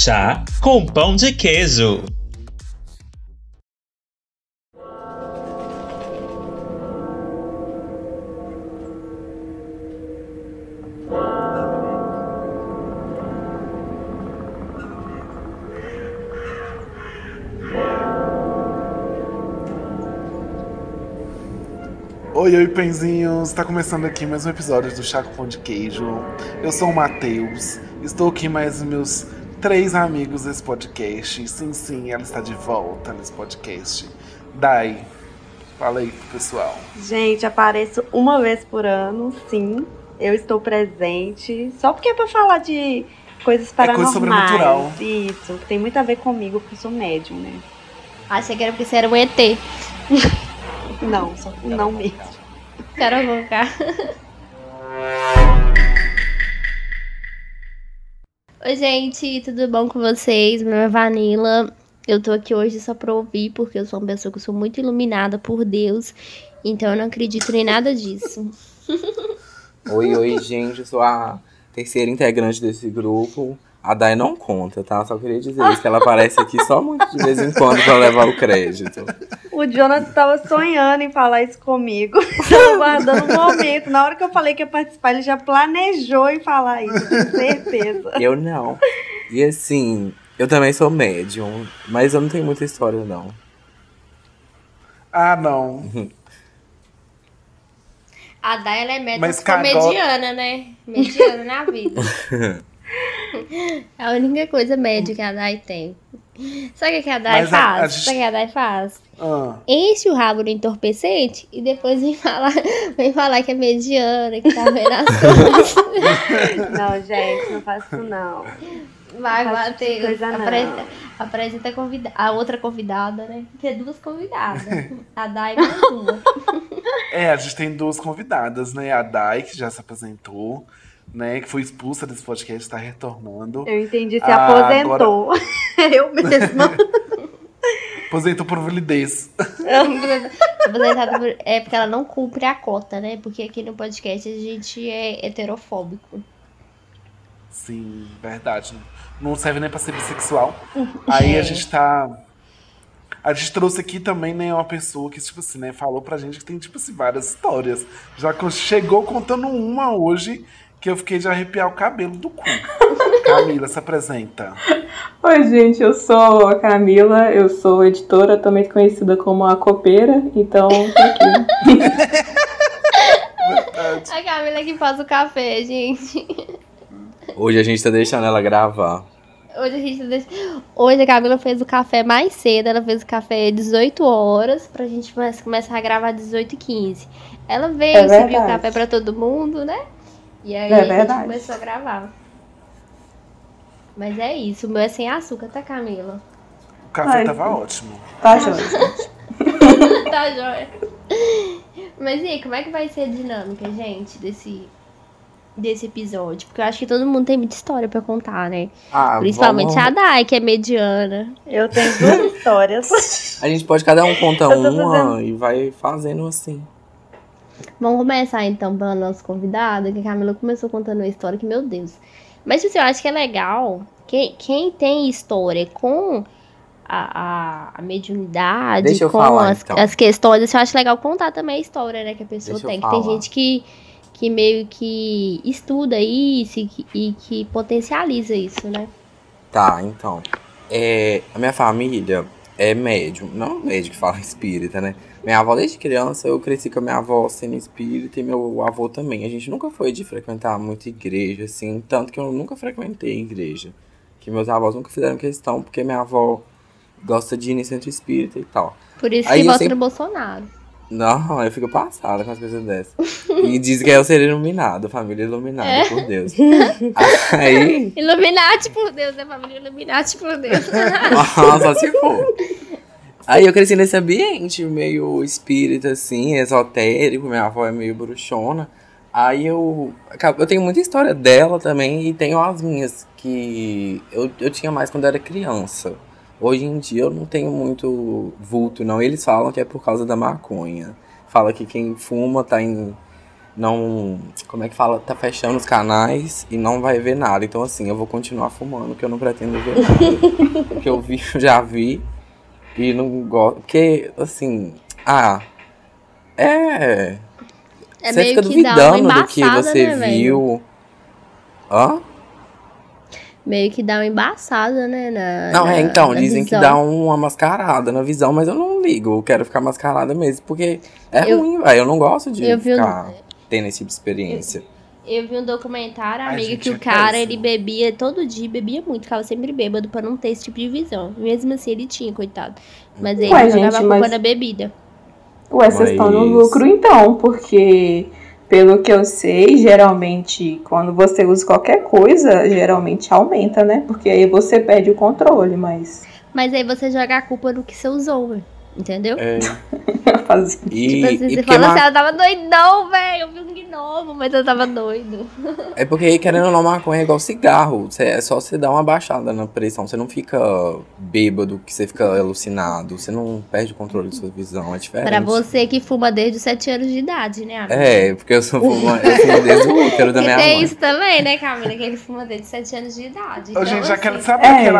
Chá com pão de queijo. Oi, pãezinhos! Tá começando aqui mais um episódio do Chá com Pão de Queijo. Eu sou o Matheus, estou aqui mais os meus 3 amigos desse podcast. Sim, ela está de volta nesse podcast. Dai, fala aí pro pessoal. Gente, apareço uma vez por ano, sim. Eu estou presente. Só porque é pra falar de coisas paranormais. Coisa sobrenatural. Isso, que tem muito a ver comigo, porque eu sou médium, né? Achei que era porque você era um ET. Não, só não mesmo. Quero colocar. Oi, gente, tudo bom com vocês? Meu nome é Vanilla. Eu tô aqui hoje só pra ouvir, porque eu sou uma pessoa que sou muito iluminada por Deus. Então eu não acredito em nada disso. Oi, gente, eu sou a terceira integrante desse grupo. A Dai não conta, tá? Só queria dizer isso, que ela aparece aqui só muito de vez em quando pra levar o crédito. O Jonathan tava sonhando em falar isso comigo. Tava guardando um momento. Na hora que eu falei que ia participar, ele já planejou em falar isso, eu tenho certeza. Eu não. E assim, eu também sou médium, mas eu não tenho muita história, não. Ah, não. A Dai, ela é Mas médica mediana, né? Mediana na vida. É a única coisa média que a Dai tem. Sabe o que a Dai faz? Sabe o que a Dai faz? Enche o rabo no entorpecente e depois vem falar que é mediana, que tá vendo as coisas. Não, gente, não faço isso não. Vai, Matheus. Apresenta a outra convidada, né? Tem 2 convidadas. A Dai e mais uma. A gente tem 2 convidadas, né? A Dai, que já se apresentou, né? Que foi expulsa desse podcast, está retornando. Eu entendi, se aposentou. Agora... Eu mesma. Aposentou por validez. É porque ela não cumpre a cota, né? Porque aqui no podcast a gente é heterofóbico. Sim, verdade. Não serve nem pra ser bissexual. Aí a gente trouxe aqui também, né, uma pessoa que, tipo assim, né, falou pra gente que tem, tipo assim, várias histórias. Já chegou contando uma hoje que eu fiquei de arrepiar o cabelo do cu. Camila, se apresenta. Oi, gente, eu sou a Camila, eu sou editora, também conhecida como a Copeira, então tô aqui. A Camila que faz o café, gente. Hoje a gente tá deixando ela gravar. Hoje a Camila fez o café mais cedo, ela fez o café às 18 horas, pra gente começar a gravar às 18h15. Ela veio, serviu o café pra todo mundo, né? E aí a gente começou a gravar. Mas é isso, o meu é sem açúcar, tá, Camila? O café tava ótimo. Tá jóia, gente. Tá jóia. Mas e aí, como é que vai ser a dinâmica, gente, desse episódio? Porque eu acho que todo mundo tem muita história pra contar, né? Principalmente a Dai, que é mediana. Eu tenho 2 histórias. A gente pode cada um contar uma e vai fazendo assim. Vamos começar então pela nossa convidada, que a Camila começou contando uma história que, meu Deus. Mas assim, eu acho que é legal, quem tem história com a mediunidade, com as questões, assim, eu acho legal contar também a história, né, que a pessoa tem. Que tem gente que meio que estuda isso e que potencializa isso, né? Tá, então. A minha família é médium. Não médium que fala espírita, né? Minha avó, desde criança, eu cresci com a minha avó sendo espírita e meu avô também. A gente nunca foi de frequentar muito igreja, assim. Tanto que eu nunca frequentei igreja. Que meus avós nunca fizeram questão, porque minha avó gosta de ir em centro espírita e tal. Por isso que vota no Bolsonaro. Não, eu fico passada com as coisas dessas. E diz que eu ser iluminado, família iluminada por Deus. Aí... Illuminati por Deus, né? Família Illuminati por Deus. Só se for. Aí eu cresci nesse ambiente meio espírita, assim, esotérico. Minha avó é meio bruxona. Aí eu tenho muita história dela também e tenho as minhas que eu tinha mais quando eu era criança. Hoje em dia eu não tenho muito vulto, não. Eles falam que é por causa da maconha. Fala que quem fuma tá em não, como é que fala? Tá fechando os canais e não vai ver nada. Então, assim, eu vou continuar fumando, que eu não pretendo ver nada. O que eu vi, eu já vi. E não gosto. Porque, assim, É você meio fica que dá uma duvidando do que embaçada, você né, velho? viu. Hã? Meio que dá uma embaçada, né? Não, então, na dizem que visão. dá uma mascarada na visão, mas eu não ligo. Eu quero ficar mascarada mesmo, porque é ruim, velho. Eu não gosto de eu vi ficar tendo esse tipo de experiência. Eu vi um documentário, Ai, amiga, gente, que é o cara, péssimo. ele bebia todo dia, bebia muito, ficava sempre bêbado pra não ter esse tipo de visão. Mesmo assim, ele tinha, coitado. Mas ele Ué, jogava gente, a culpa mas- na bebida. Ué, vocês estão no Mas- lucro então, porque pelo que eu sei, geralmente quando você usa qualquer coisa, geralmente aumenta, né? Porque aí você perde o controle, mas Mas aí você joga a culpa no que você usou, velho. Entendeu? É, fazer. Tipo assim, você porque fala assim, eu tava doidão, velho. Eu vi um gnomo, mas eu tava doido. é porque, querendo ou não, maconha é igual cigarro. É só você dar uma baixada na pressão. Você não fica bêbado, que você fica alucinado. Você não perde o controle de sua visão. É diferente. Pra você que fuma desde os 7 anos de idade, né, amiga? É, porque eu fumo desde o útero da E minha tem mãe. isso também, né, Camila? Que ele fuma desde 7 anos de idade. Ô, Então, gente, assim, sabe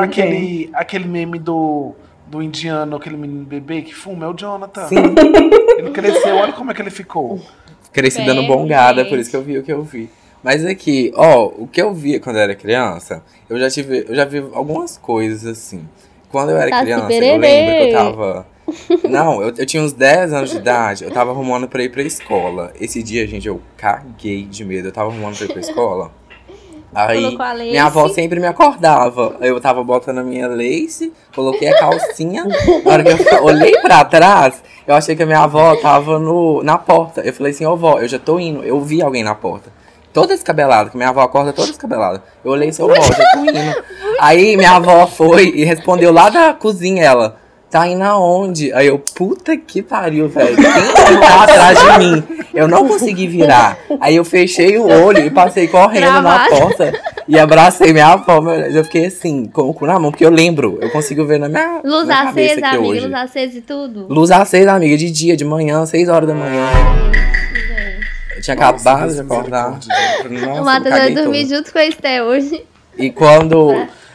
aquele meme do indiano, aquele menino bebê que fuma? É o Jonathan. Sim, Ele cresceu, olha como é que ele ficou. cresci dando Bem, bongada, gente. por isso que eu vi o que eu vi. Mas aqui, ó, o que eu via quando eu era criança, eu já vi algumas coisas assim. Quando eu era Saci criança, eu pererê. lembro que eu tava. Não, eu tinha uns 10 anos de idade, eu tava arrumando pra ir pra escola. Esse dia, gente, eu caguei de medo. Eu tava arrumando pra ir pra escola. Aí, Colocou a lace. minha avó sempre me acordava. Eu tava botando a minha lace, coloquei a calcinha. Na hora que eu olhei pra trás, eu achei que a minha avó tava na porta. Eu falei assim, ô vó, eu já tô indo. Eu vi alguém na porta. Toda descabelada, que minha avó acorda toda descabelada. Eu olhei assim, ô vó, já tô indo. Aí minha avó foi e respondeu lá da cozinha, ela, tá indo aonde? Aí eu, puta que pariu, velho. Quem tá atrás de mim? Eu não consegui virar. Aí eu fechei o olho e passei correndo na Travado. porta e abracei minha avó. Eu fiquei assim, com o cu na mão, porque eu lembro. Eu consigo ver na minha, Luz na cabeça acesa, aqui amiga, hoje. luz acesa e tudo. Luz acesa, amiga, de dia, de manhã, 6 horas da manhã. Gente. Eu tinha Nossa, acabado de Deus acordar. misericórdia. O Nossa, eu Matheus vai caguei dormir todo. junto com a Esté hoje. E quando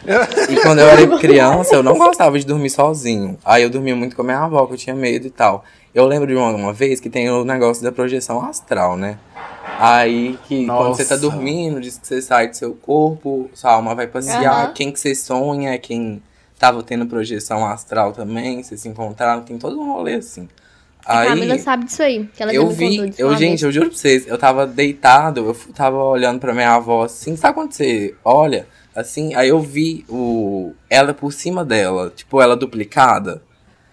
eu era criança, eu não gostava de dormir sozinho. Aí eu dormia muito com a minha avó, que eu tinha medo e tal. Eu lembro de uma vez que tem o negócio da projeção astral, né? Aí que quando você tá Nossa. dormindo, diz que você sai do seu corpo, sua alma vai passear. Aham. Quem que você sonha, quem tava tendo projeção astral também, vocês se encontraram, tem todo um rolê assim. A Aí, Camila sabe disso aí, que ela já eu me contou vi, disso uma gente, vez. eu juro pra vocês, eu tava deitado, eu tava olhando pra minha avó assim, sabe quando você olha, assim, aí eu vi ela por cima dela, tipo, ela duplicada.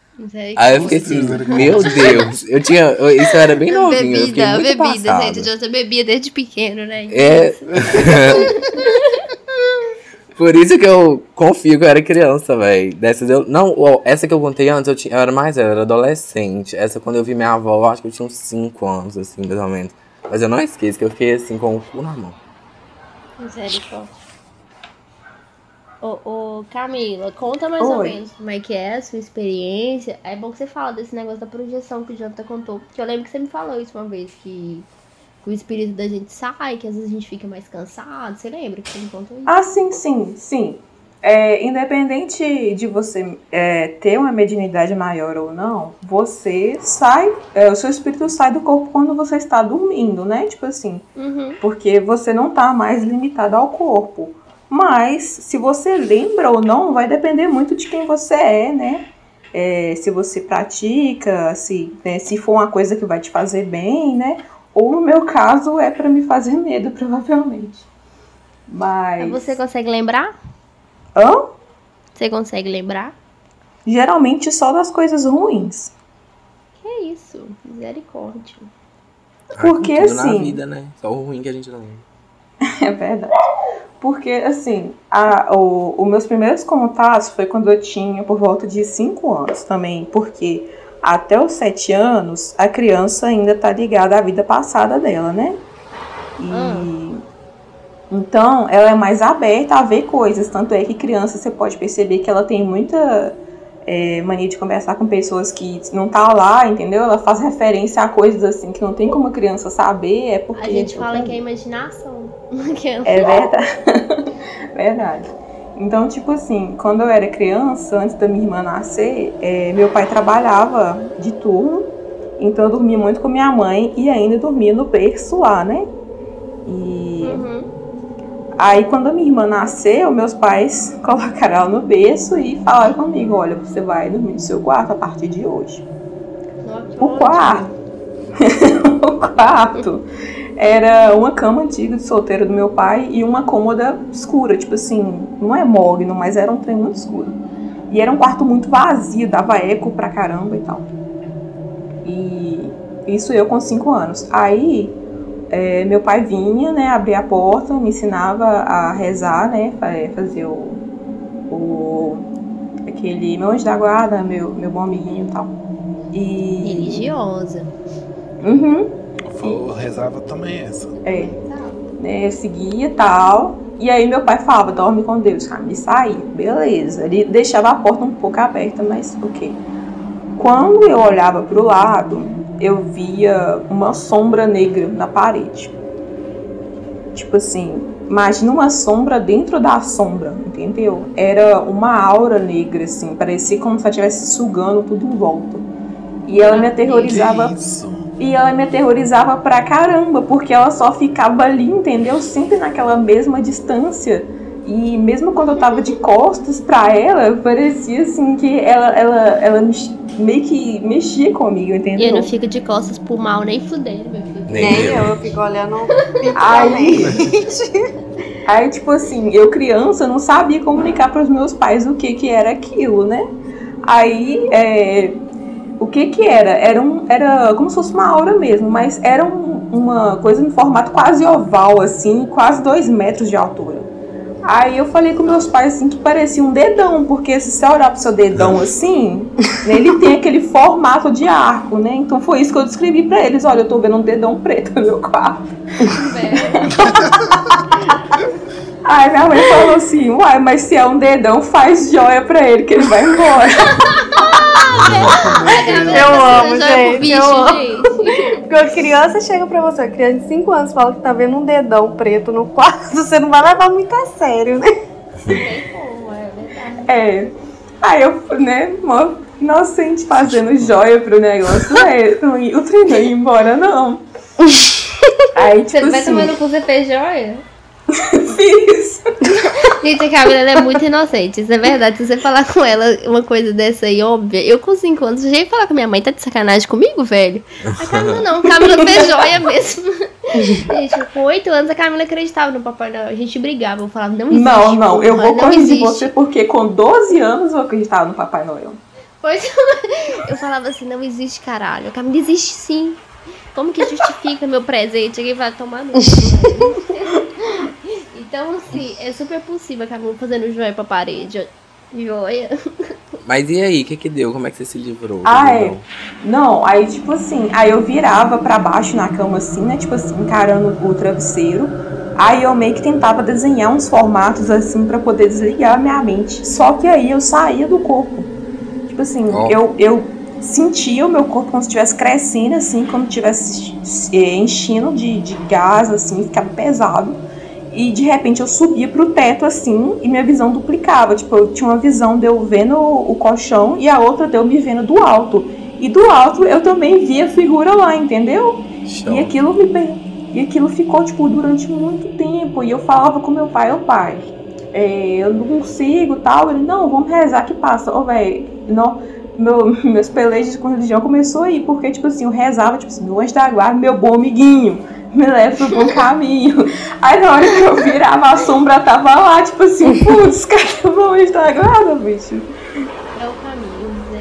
Aí eu fiquei assim, Nossa, meu Deus, isso eu era bem novinho, eu fiquei muito Bebida, passado. gente. O Jonathan bebia desde pequeno, né? É. Por isso que eu confio que eu era criança, velho. Não, ó, essa que eu contei antes, eu era mais velho, eu era adolescente. Essa quando eu vi minha avó, eu acho que eu tinha uns 5 anos, assim, mais ou menos. Mas eu não esqueço que eu fiquei assim, com o cu na mão. Misericórdia. Ô, Camila, conta mais ou Oi. menos como é que é a sua experiência. É bom que você fala desse negócio da projeção que o Jonathan contou. Porque eu lembro que você me falou isso uma vez, que o espírito da gente sai, que às vezes a gente fica mais cansado. Você lembra que você me contou isso? Ah, sim. Independente de você ter uma mediunidade maior ou não, você sai, o seu espírito sai do corpo quando você está dormindo, né? Tipo assim, Uhum. porque você não está mais limitado ao corpo. Mas, se você lembra ou não, vai depender muito de quem você é, né? Se você pratica, se for uma coisa que vai te fazer bem, né? Ou no meu caso, é pra me fazer medo, provavelmente. Mas... Você consegue lembrar? Hã? Você consegue lembrar? Geralmente só das coisas ruins. Que isso? Misericórdia. Porque, Tudo na assim- vida, né? Só o ruim que a gente não lembra. É verdade. Porque, assim, os meus primeiros contatos foi quando eu tinha por volta de 5 anos também. Porque até os 7 anos, a criança ainda tá ligada à vida passada dela, né? Então, ela é mais aberta a ver coisas. Tanto é que criança, você pode perceber que ela tem muita mania de conversar com pessoas que não tá lá, entendeu? Ela faz referência a coisas assim que não tem como a criança saber, é porque... A gente fala que é imaginação. É verdade. Verdade. Então, tipo assim, quando eu era criança, antes da minha irmã nascer, meu pai trabalhava de turno, então eu dormia muito com minha mãe e ainda dormia no berço lá, né? E aí, quando a minha irmã nasceu, meus pais colocaram ela no berço e falaram comigo, olha, você vai dormir no seu quarto a partir de hoje. O quarto era uma cama antiga de solteiro do meu pai e uma cômoda escura, tipo assim, não é mogno, mas era um trem muito escuro. E era um quarto muito vazio, dava eco pra caramba e tal. E isso eu com 5 anos. Aí, meu pai vinha, né, abria a porta, me ensinava a rezar, né, fazer aquele meu anjo da guarda, meu bom amiguinho e tal. E... Religiosa. Eu rezava também essa. Né, eu seguia e tal. E aí meu pai falava, dorme com Deus, Camila, e saía. Beleza. Ele deixava a porta um pouco aberta, mas ok. Quando eu olhava pro lado, eu via uma sombra negra na parede. Tipo assim, imagina uma sombra dentro da sombra, entendeu? Era uma aura negra, assim, parecia como se ela estivesse sugando tudo em volta. E ela me aterrorizava. Que isso? E ela me aterrorizava pra caramba, porque ela só ficava ali, entendeu? Sempre naquela mesma distância. E mesmo quando eu tava de costas pra ela, parecia assim que ela meio que mexia comigo, entendeu? E eu não fico de costas pro mal nem fudendo, meu filho. Nem eu fico olhando Aí, tipo assim, eu criança não sabia comunicar pros meus pais o que era aquilo, né? Aí, o que era? Era como se fosse uma aura mesmo, mas era uma coisa em formato quase oval, assim, quase 2 metros de altura. Aí eu falei com meus pais, assim, que parecia um dedão, porque se você olhar pro seu dedão, assim, ele tem aquele formato de arco, né? Então foi isso que eu descrevi pra eles. Olha, eu tô vendo um dedão preto no meu quarto. Aí minha mãe falou assim, uai, mas se é um dedão, faz joia pra ele, que ele vai embora. Eu amo, gente. Eu amo. Porque a criança chega pra você, a criança de 5 anos fala que tá vendo um dedão preto no quarto, você não vai levar muito a sério, né? Não tem como, é verdade. Aí eu, né, mó inocente fazendo joia pro negócio, o trem não ia embora, não. Aí, tipo Você não vai assim, tomando com você fez joia? fiz. Gente, a Camila ela é muito inocente, isso é verdade. Se você falar com ela uma coisa dessa aí, óbvia, eu com 5 anos já ia falar com minha mãe, tá de sacanagem comigo, velho? A Camila não, a Camila fez joia mesmo. Gente, com 8 anos a Camila acreditava no Papai Noel, a gente brigava, eu falava, não existe. Não, eu vou corrigir existe. você, porque com 12 anos eu acreditava no Papai Noel. Pois eu falava assim, não existe caralho, a Camila existe sim. Como que justifica meu presente? Alguém vai tomar no Então, assim, é super possível a Camila fazendo joia pra parede. Joia. Mas e aí, o que deu? Como é que você se livrou? Não, aí tipo assim, aí eu virava pra baixo na cama assim, né, tipo assim, encarando o travesseiro. Aí eu meio que tentava desenhar uns formatos assim pra poder desligar a minha mente. Só que aí eu saía do corpo. Tipo assim, eu sentia o meu corpo como se estivesse crescendo assim, como se estivesse enchendo de gás assim, ficava pesado. E de repente eu subia pro teto assim e minha visão duplicava. Tipo, eu tinha uma visão de eu vendo o colchão e a outra de eu me vendo do alto. E do alto eu também via a figura lá, entendeu? E aquilo ficou, tipo, durante muito tempo. E eu falava com meu pai, pai, eu não consigo tal. Ele, não, vamos rezar que passa. Velho, meus pelejos com religião começou aí, porque, tipo assim, eu rezava, tipo assim, meu anjo da guarda, meu bom amiguinho, me leva pro bom caminho. Aí na hora que eu virava, a sombra tava lá, tipo assim, putz, cadê o meu anjo da guarda, bicho? É o caminho, né?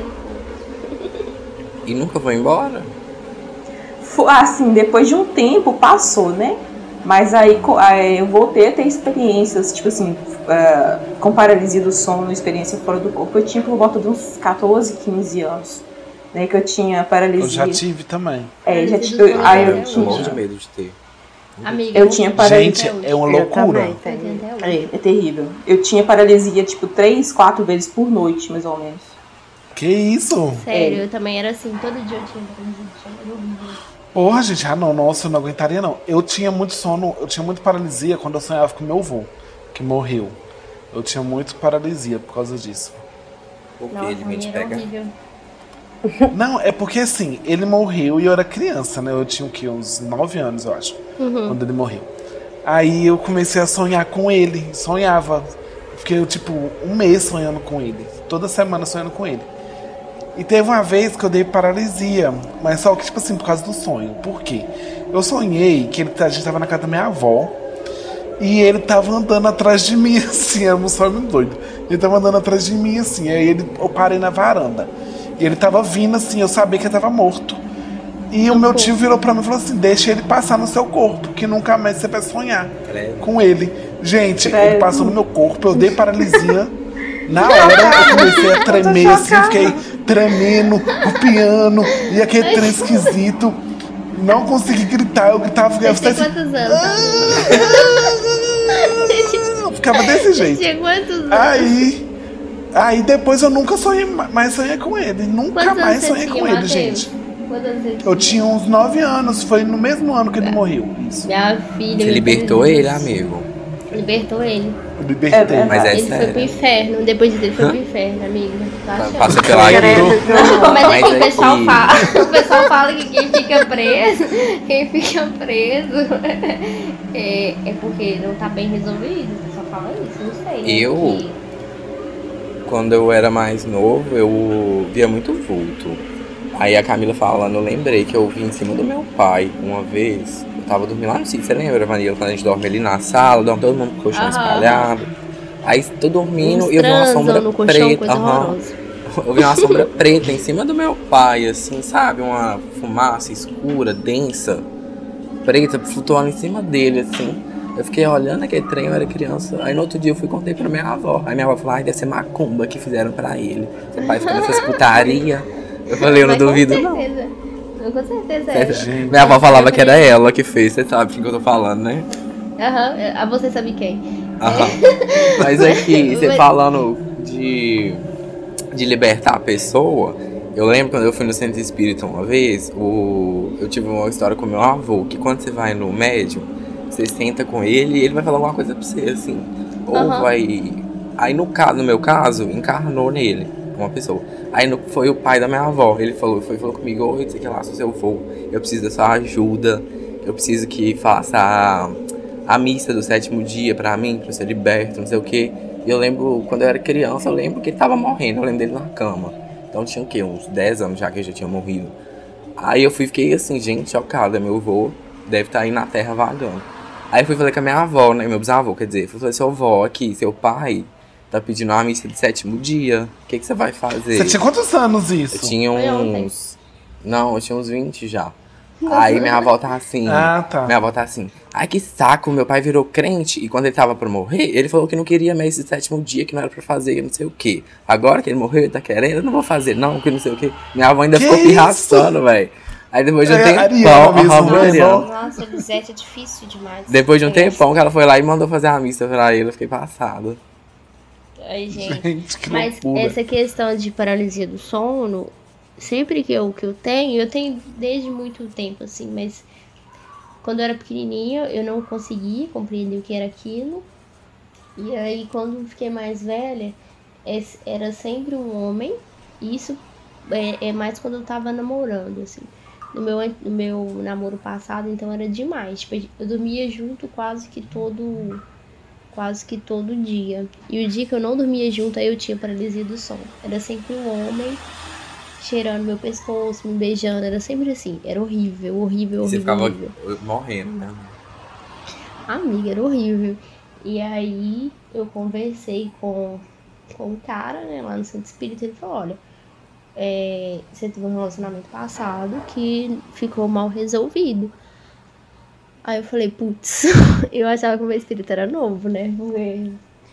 E nunca foi embora? Assim, depois de um tempo, passou, né? Mas aí eu voltei a ter experiências, tipo assim, com paralisia do sono, experiência fora do corpo. Eu tinha por volta de uns 14, 15 anos, né? Que eu tinha paralisia. Eu já tive também. Já tive. Aí eu Eu morro de tinha. medo de ter. Amiga, Eu tinha paralisia. Gente, é uma loucura. É terrível. Eu tinha paralisia, tipo, 3, 4 vezes por noite, mais ou menos. Que isso? Sério, eu também era assim, todo dia eu tinha paralisia do sono, era horrível. Porra, gente, não, nossa, eu não aguentaria não. Eu tinha muito sono, eu tinha muito paralisia quando eu sonhava com meu avô, que morreu. Eu tinha muito paralisia por causa disso. Porque Nossa, ele pra me mim te era pega. horrível. Não, é porque assim, ele morreu e eu era criança, né? Eu tinha o quê? Uns 9 anos, eu acho, quando ele morreu. Aí eu comecei a sonhar com ele, sonhava. Fiquei, tipo, um mês sonhando com ele. Toda semana sonhando com ele. E teve uma vez que eu dei paralisia, mas só que, tipo assim, por causa do sonho. Por quê? Eu sonhei que a gente tava na casa da minha avó e ele tava andando atrás de mim, assim, era um sonho muito doido. Ele tava andando atrás de mim, assim, aí eu parei na varanda. E ele tava vindo, assim, eu sabia que ele tava morto. E o meu tio virou pra mim e falou assim, deixa ele passar no seu corpo, que nunca mais você vai sonhar com ele. Gente, ele passou no meu corpo, eu dei paralisia. Na hora eu comecei a tremer, assim, fiquei tremendo, copiando, e aquele trem esquisito. Não consegui gritar, eu gritava, Você tinha assim, quantos anos? eu ficava desse jeito. Tinha quantos anos? Aí depois eu nunca mais sonhei com ele. Nunca Quantos mais anos você sonhei tinha, com ele, Matheus? gente. Quantos anos você Eu tinha uns 9 anos, foi no mesmo ano que ele morreu. Isso. Minha filha. Você libertou ele, amigo. Libertou ele. Eu libertei. Mas é Ele foi pro sério. inferno. Depois disso, ele foi pro inferno, amigo. Tá achando? Passa pela Mas Mas aqui o pessoal aqui- fala. O pessoal fala que quem fica preso é porque não tá bem resolvido. O pessoal fala isso, não sei. Né? Eu? Que- Quando eu era mais novo, eu via muito vulto. Aí a Camila falando, eu lembrei que eu vi em cima do meu pai uma vez. Eu tava dormindo lá no sítio, você lembra, Vanilla? Quando a gente dorme ali na sala, dorme todo mundo com o colchão Aham. espalhado. Aí tô dormindo Uns e eu vi uma transam sombra no colchão, preta. coisa horrorosa. Eu vi uma sombra preta em cima do meu pai, assim, sabe? Uma fumaça escura, densa, preta, flutuando em cima dele, assim. Eu fiquei olhando aquele trem, eu era criança. Aí no outro dia eu fui e contei pra minha avó. Aí minha avó falou, ai, deve ser macumba que fizeram pra ele. Seu pai fica nessas putaria. Eu falei, eu não Mas duvido, com não. certeza. Com certeza é. Minha avó falava que era ela que fez, você sabe de quem que eu tô falando, né? Aham, você sabe quem? Aham. Mas aqui, você falando de libertar a pessoa, eu lembro quando eu fui no centro espírita uma vez, eu tive uma história com meu avô, que quando você vai no médium, você senta com ele e ele vai falar alguma coisa pra você, assim. Ou Aham. vai. Aí no meu caso, encarnou nele uma pessoa. Aí foi o pai da minha avó. Ele falou comigo, oi, não sei o que lá, se eu for, eu preciso da sua ajuda. Eu preciso que faça a missa do 7º dia pra mim, pra eu ser liberto, não sei o que. E eu lembro, quando eu era criança, eu lembro que ele tava morrendo, eu lembro dele na cama. Então tinha o quê? Uns 10 anos já que ele já tinha morrido. Aí eu fiquei assim, gente, chocada, meu avô deve estar aí na terra vagando. Aí eu fui falar com a minha avó, né, meu bisavô, quer dizer, fui falar, seu avó aqui, seu pai tá pedindo uma missa de 7º dia, o que você vai fazer? Você tinha quantos anos Eu isso? tinha Foi ontem. uns... Não, eu tinha uns 20 já. Aí minha avó tá assim, Ah, tá. minha avó tá assim, ai que saco, meu pai virou crente e quando ele tava pra morrer, ele falou que não queria mais esse 7º dia, que não era pra fazer, não sei o que. Agora que ele morreu, ele tá querendo, eu não vou fazer não, que não sei o que. Minha avó ainda Que ficou isso? pirraçando, velho. Aí depois de um É, tempão, Ariana mesmo, aham, né, muito Ariana. Nossa, Elisete é difícil demais. Depois de um tempão que ela foi lá e mandou fazer a missa pra ele, eu fiquei passada. Ai, gente. Gente, que Mas loucura. essa questão de paralisia do sono, sempre que eu tenho desde muito tempo, assim, mas quando eu era pequenininha eu não conseguia compreender o que era aquilo. E aí quando eu fiquei mais velha, era sempre um homem. E isso é mais quando eu tava namorando, assim. No meu namoro passado, então era demais. Tipo, eu dormia junto quase que todo dia. E o dia que eu não dormia junto, aí eu tinha paralisia do sono. Era sempre um homem cheirando meu pescoço, me beijando. Era sempre assim. Era horrível, horrível, Você horrível, ficava horrível. morrendo, né? Amiga, era horrível. E aí eu conversei com o cara, né, lá no centro espírita. Ele falou, olha, você teve um relacionamento passado que ficou mal resolvido. Aí eu falei, putz, eu achava que o meu espírito era novo, né? Porque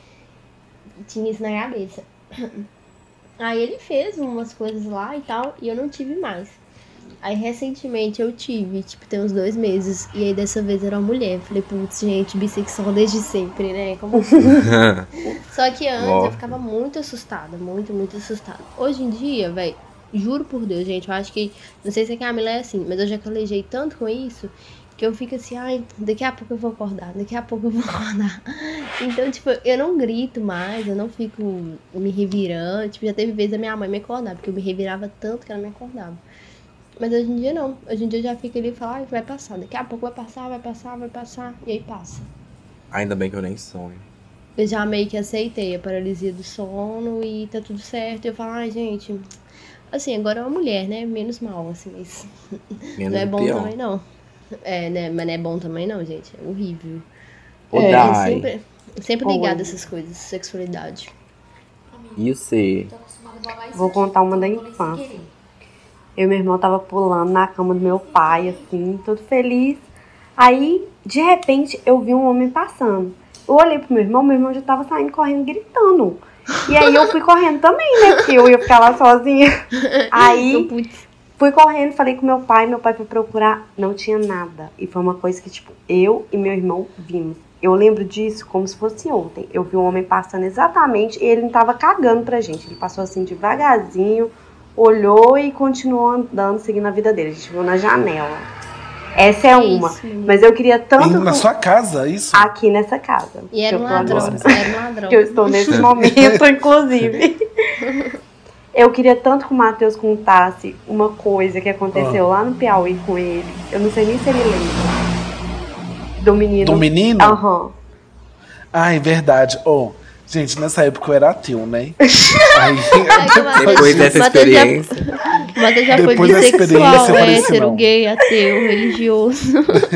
tinha isso na cabeça. Aí ele fez umas coisas lá e tal, e eu não tive mais. Aí recentemente eu tive, tipo, tem uns 2 meses. E aí dessa vez era uma mulher. Falei, putz, gente, bissexual desde sempre, né? Como assim? Só que antes eu ficava muito assustada, muito assustada. Hoje em dia, velho, juro por Deus, gente, eu acho que, não sei se a Camila é assim, mas eu já calejei tanto com isso, que eu fico assim, ai, daqui a pouco eu vou acordar, daqui a pouco eu vou acordar. Então, tipo, eu não grito mais, eu não fico me revirando. Tipo, já teve vezes a minha mãe me acordar, porque eu me revirava tanto que ela me acordava. Mas hoje em dia não. Hoje em dia eu já fico ali e falo, ai, vai passar. Daqui a pouco vai passar. E aí passa. Ainda bem que eu nem sonho. Eu já meio que aceitei a paralisia do sono e tá tudo certo. Eu falo, ai, gente, assim, agora é uma mulher, né? Menos mal, assim, mas Menos não é bom pior. também, não. É, né? Mas não é bom também, não, gente. É horrível. Ô, Eu Dai, sempre ligada a essas coisas, sexualidade. e você? Vou contar uma da infância. Eu e meu irmão tava pulando na cama do meu pai, assim, todo feliz. Aí, de repente, eu vi um homem passando. Eu olhei pro meu irmão já tava saindo correndo, gritando. E aí eu fui correndo também, né? Porque eu ia ficar lá sozinha. Aí, fui correndo, falei com meu pai foi procurar, não tinha nada. E foi uma coisa que, tipo, eu e meu irmão vimos. Eu lembro disso como se fosse ontem. Eu vi um homem passando exatamente e ele não tava cagando pra gente. Ele passou assim devagarzinho, olhou e continuou andando, seguindo a vida dele. A gente viu na janela. Essa é uma. Mas eu queria tanto... Na sua casa, isso? Aqui nessa casa. E era um ladrão, Que eu estou nesse momento, inclusive. Eu queria tanto que o Matheus contasse uma coisa que aconteceu lá no Piauí com ele. Eu não sei nem se ele lembra. Do menino. Do menino? Aham. Ai, verdade. Gente, nessa época eu era ateu, né? Depois dessa experiência. Mas já foi Depois da bissexual, experiência, eu falei assim, hétero, não. gay, ateu, religioso.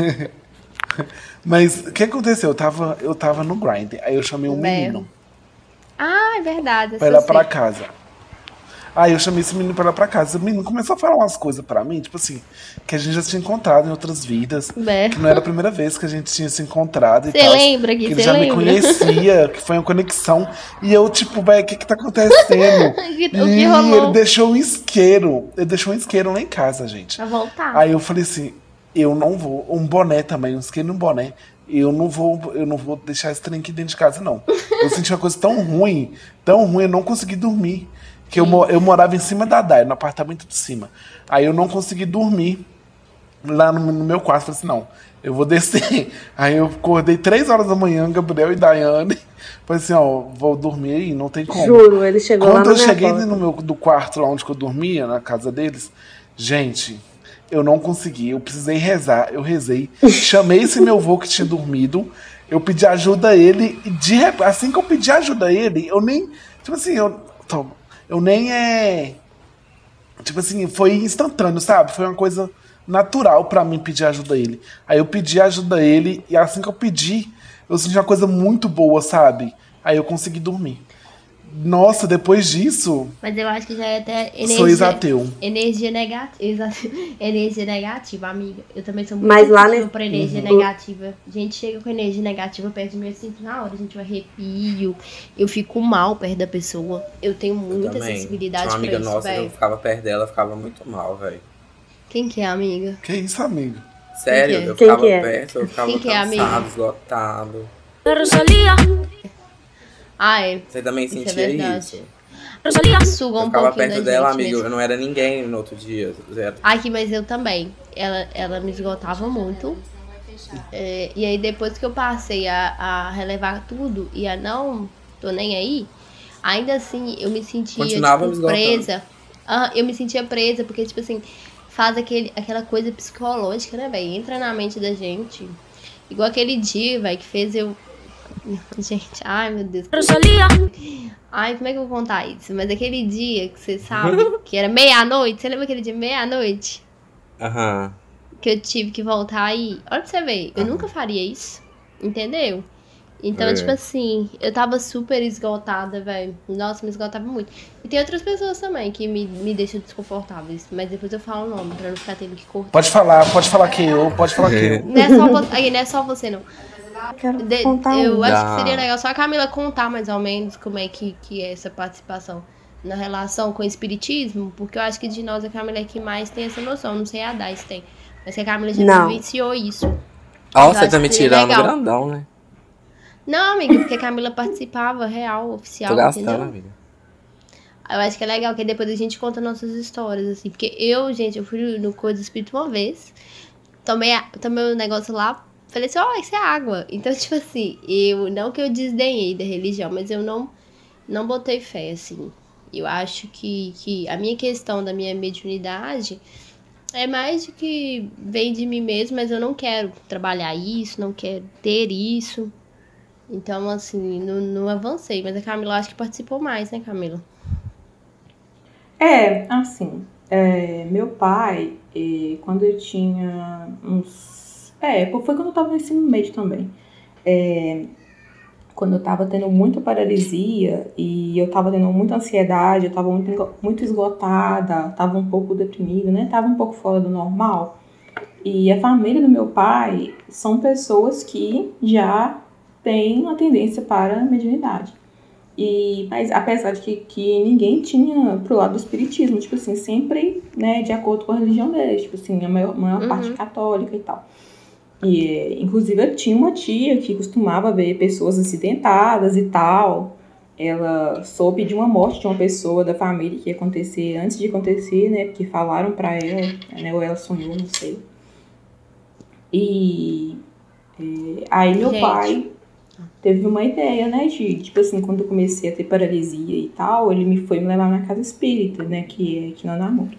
Mas o que aconteceu? Eu tava no grind, aí eu chamei um menino Ah, é verdade. pra ir lá pra casa. Aí eu chamei esse menino pra ir lá pra casa. O menino começou a falar umas coisas pra mim, tipo assim, que a gente já tinha encontrado em outras vidas. Que não era a primeira vez que a gente tinha se encontrado e tal. Você lembra, Gui? Que ele Você já lembra? me conhecia, que foi uma conexão. E eu, tipo, velho, o que tá acontecendo? O que rolou? Ele deixou um isqueiro. Ele deixou um isqueiro lá em casa, gente. Pra voltar. Aí eu falei assim, eu não vou. Um boné também, um isqueiro e um boné. Eu não vou deixar esse trem aqui dentro de casa, não. Eu senti uma coisa tão ruim, eu não consegui dormir. Que eu morava em cima da Dai, no apartamento de cima. Aí eu não consegui dormir lá no meu quarto. Falei assim, não, eu vou descer. Aí eu acordei 3 horas da manhã, Gabriel e Daiane. Falei assim, vou dormir aí, não tem como. Juro, ele chegou lá Quando na eu cheguei minha do quarto lá onde eu dormia, na casa deles, gente, eu não consegui. Eu precisei rezar, eu rezei. Chamei esse meu avô que tinha dormido. Eu pedi ajuda a ele. E assim que eu pedi ajuda a ele, eu nem... Tipo assim, eu nem tipo assim, foi instantâneo, sabe? Foi uma coisa natural pra mim pedir ajuda a ele. Aí eu pedi ajuda a ele e assim que eu pedi, eu senti uma coisa muito boa, sabe? Aí eu consegui dormir. Nossa, depois disso... Mas eu acho que já é até Sou ex-ateu. Energia negativa. Energia negativa, amiga. Eu também sou muito Mas lá sensitiva pra energia negativa. A gente chega com energia negativa perto de mim, eu sinto na hora. A gente vai arrepio. Eu fico mal perto da pessoa. Eu tenho muita sensibilidade Tinha uma amiga pra isso, nossa que eu ficava perto dela, ficava muito mal, velho. Quem que é, amiga? Que isso, amigo? Sério, Quem que é? eu ficava Quem que é? perto, eu ficava Quem que é, cansado, amiga? esgotado. Ah, é. Você também Isso é sentia verdade. isso? Suga Eu um ficava pouquinho perto da dela, gente amigo, mesmo. eu não era ninguém no outro dia, zero. Aqui, mas eu também. Ela me esgotava muito. E aí depois que eu passei a relevar tudo e a não tô nem aí, ainda assim eu me sentia Continuava me esgotando. presa. Eu me sentia presa, porque, tipo assim, faz aquela coisa psicológica, né, velho? Entra na mente da gente. Igual aquele dia, velho, que fez eu... Gente, ai, meu Deus. Ai, como é que eu vou contar isso? Mas aquele dia que você sabe, que era meia-noite. Você lembra aquele dia meia-noite? Aham. Que eu tive que voltar aí. Olha pra você ver, eu nunca faria isso. Entendeu? Então, tipo assim, eu tava super esgotada, velho. Nossa, me esgotava muito. E tem outras pessoas também que me deixam desconfortáveis. Mas depois eu falo o nome, pra não ficar tendo que cortar. Pode falar que eu. Não é só você, aí, não é só você, não. Quero contar Eu um. acho que seria legal só a Camila contar mais ou menos como é que é essa participação. na relação com o espiritismo, porque eu acho que de nós a Camila é que mais tem essa noção, não sei a Dai se tem, mas que a Camila já Não. vivenciou isso. Ó, Eu você acho tá me que seria tirando legal. grandão, né? Não, amiga, porque a Camila participava real, oficial, Tô gastando, entendeu? amiga. Eu acho que é legal, que depois a gente conta nossas histórias, assim. Porque eu fui no Coisa do Espírito uma vez, tomei o negócio lá, falei assim, ó, isso é água. Então, tipo assim, não que eu desdenhei da religião, mas eu não botei fé, assim. Eu acho que a minha questão da minha mediunidade é mais de que vem de mim mesmo, mas eu não quero trabalhar isso, não quero ter isso. Então, assim, não avancei. Mas a Camila acho que participou mais, né, Camila? Assim, meu pai, quando eu tinha uns... foi quando eu tava no ensino médio também. Quando eu tava tendo muita paralisia e eu tava tendo muita ansiedade, eu tava muito esgotada, tava um pouco deprimida, né? Tava um pouco fora do normal. E a família do meu pai são pessoas que já têm uma tendência para a mediunidade. Mas apesar de que ninguém tinha pro lado do espiritismo, tipo assim, sempre, né, de acordo com a religião deles, tipo assim, a maior parte católica e tal. E, inclusive, eu tinha uma tia que costumava ver pessoas acidentadas e tal. Ela soube de uma morte de uma pessoa da família que ia acontecer antes de acontecer, né, porque falaram pra ela, né, ou ela sonhou, não sei. Aí meu pai teve uma ideia, né, de, tipo assim, quando eu comecei a ter paralisia e tal, ele foi me levar na casa espírita, né, que é aqui no Namoro.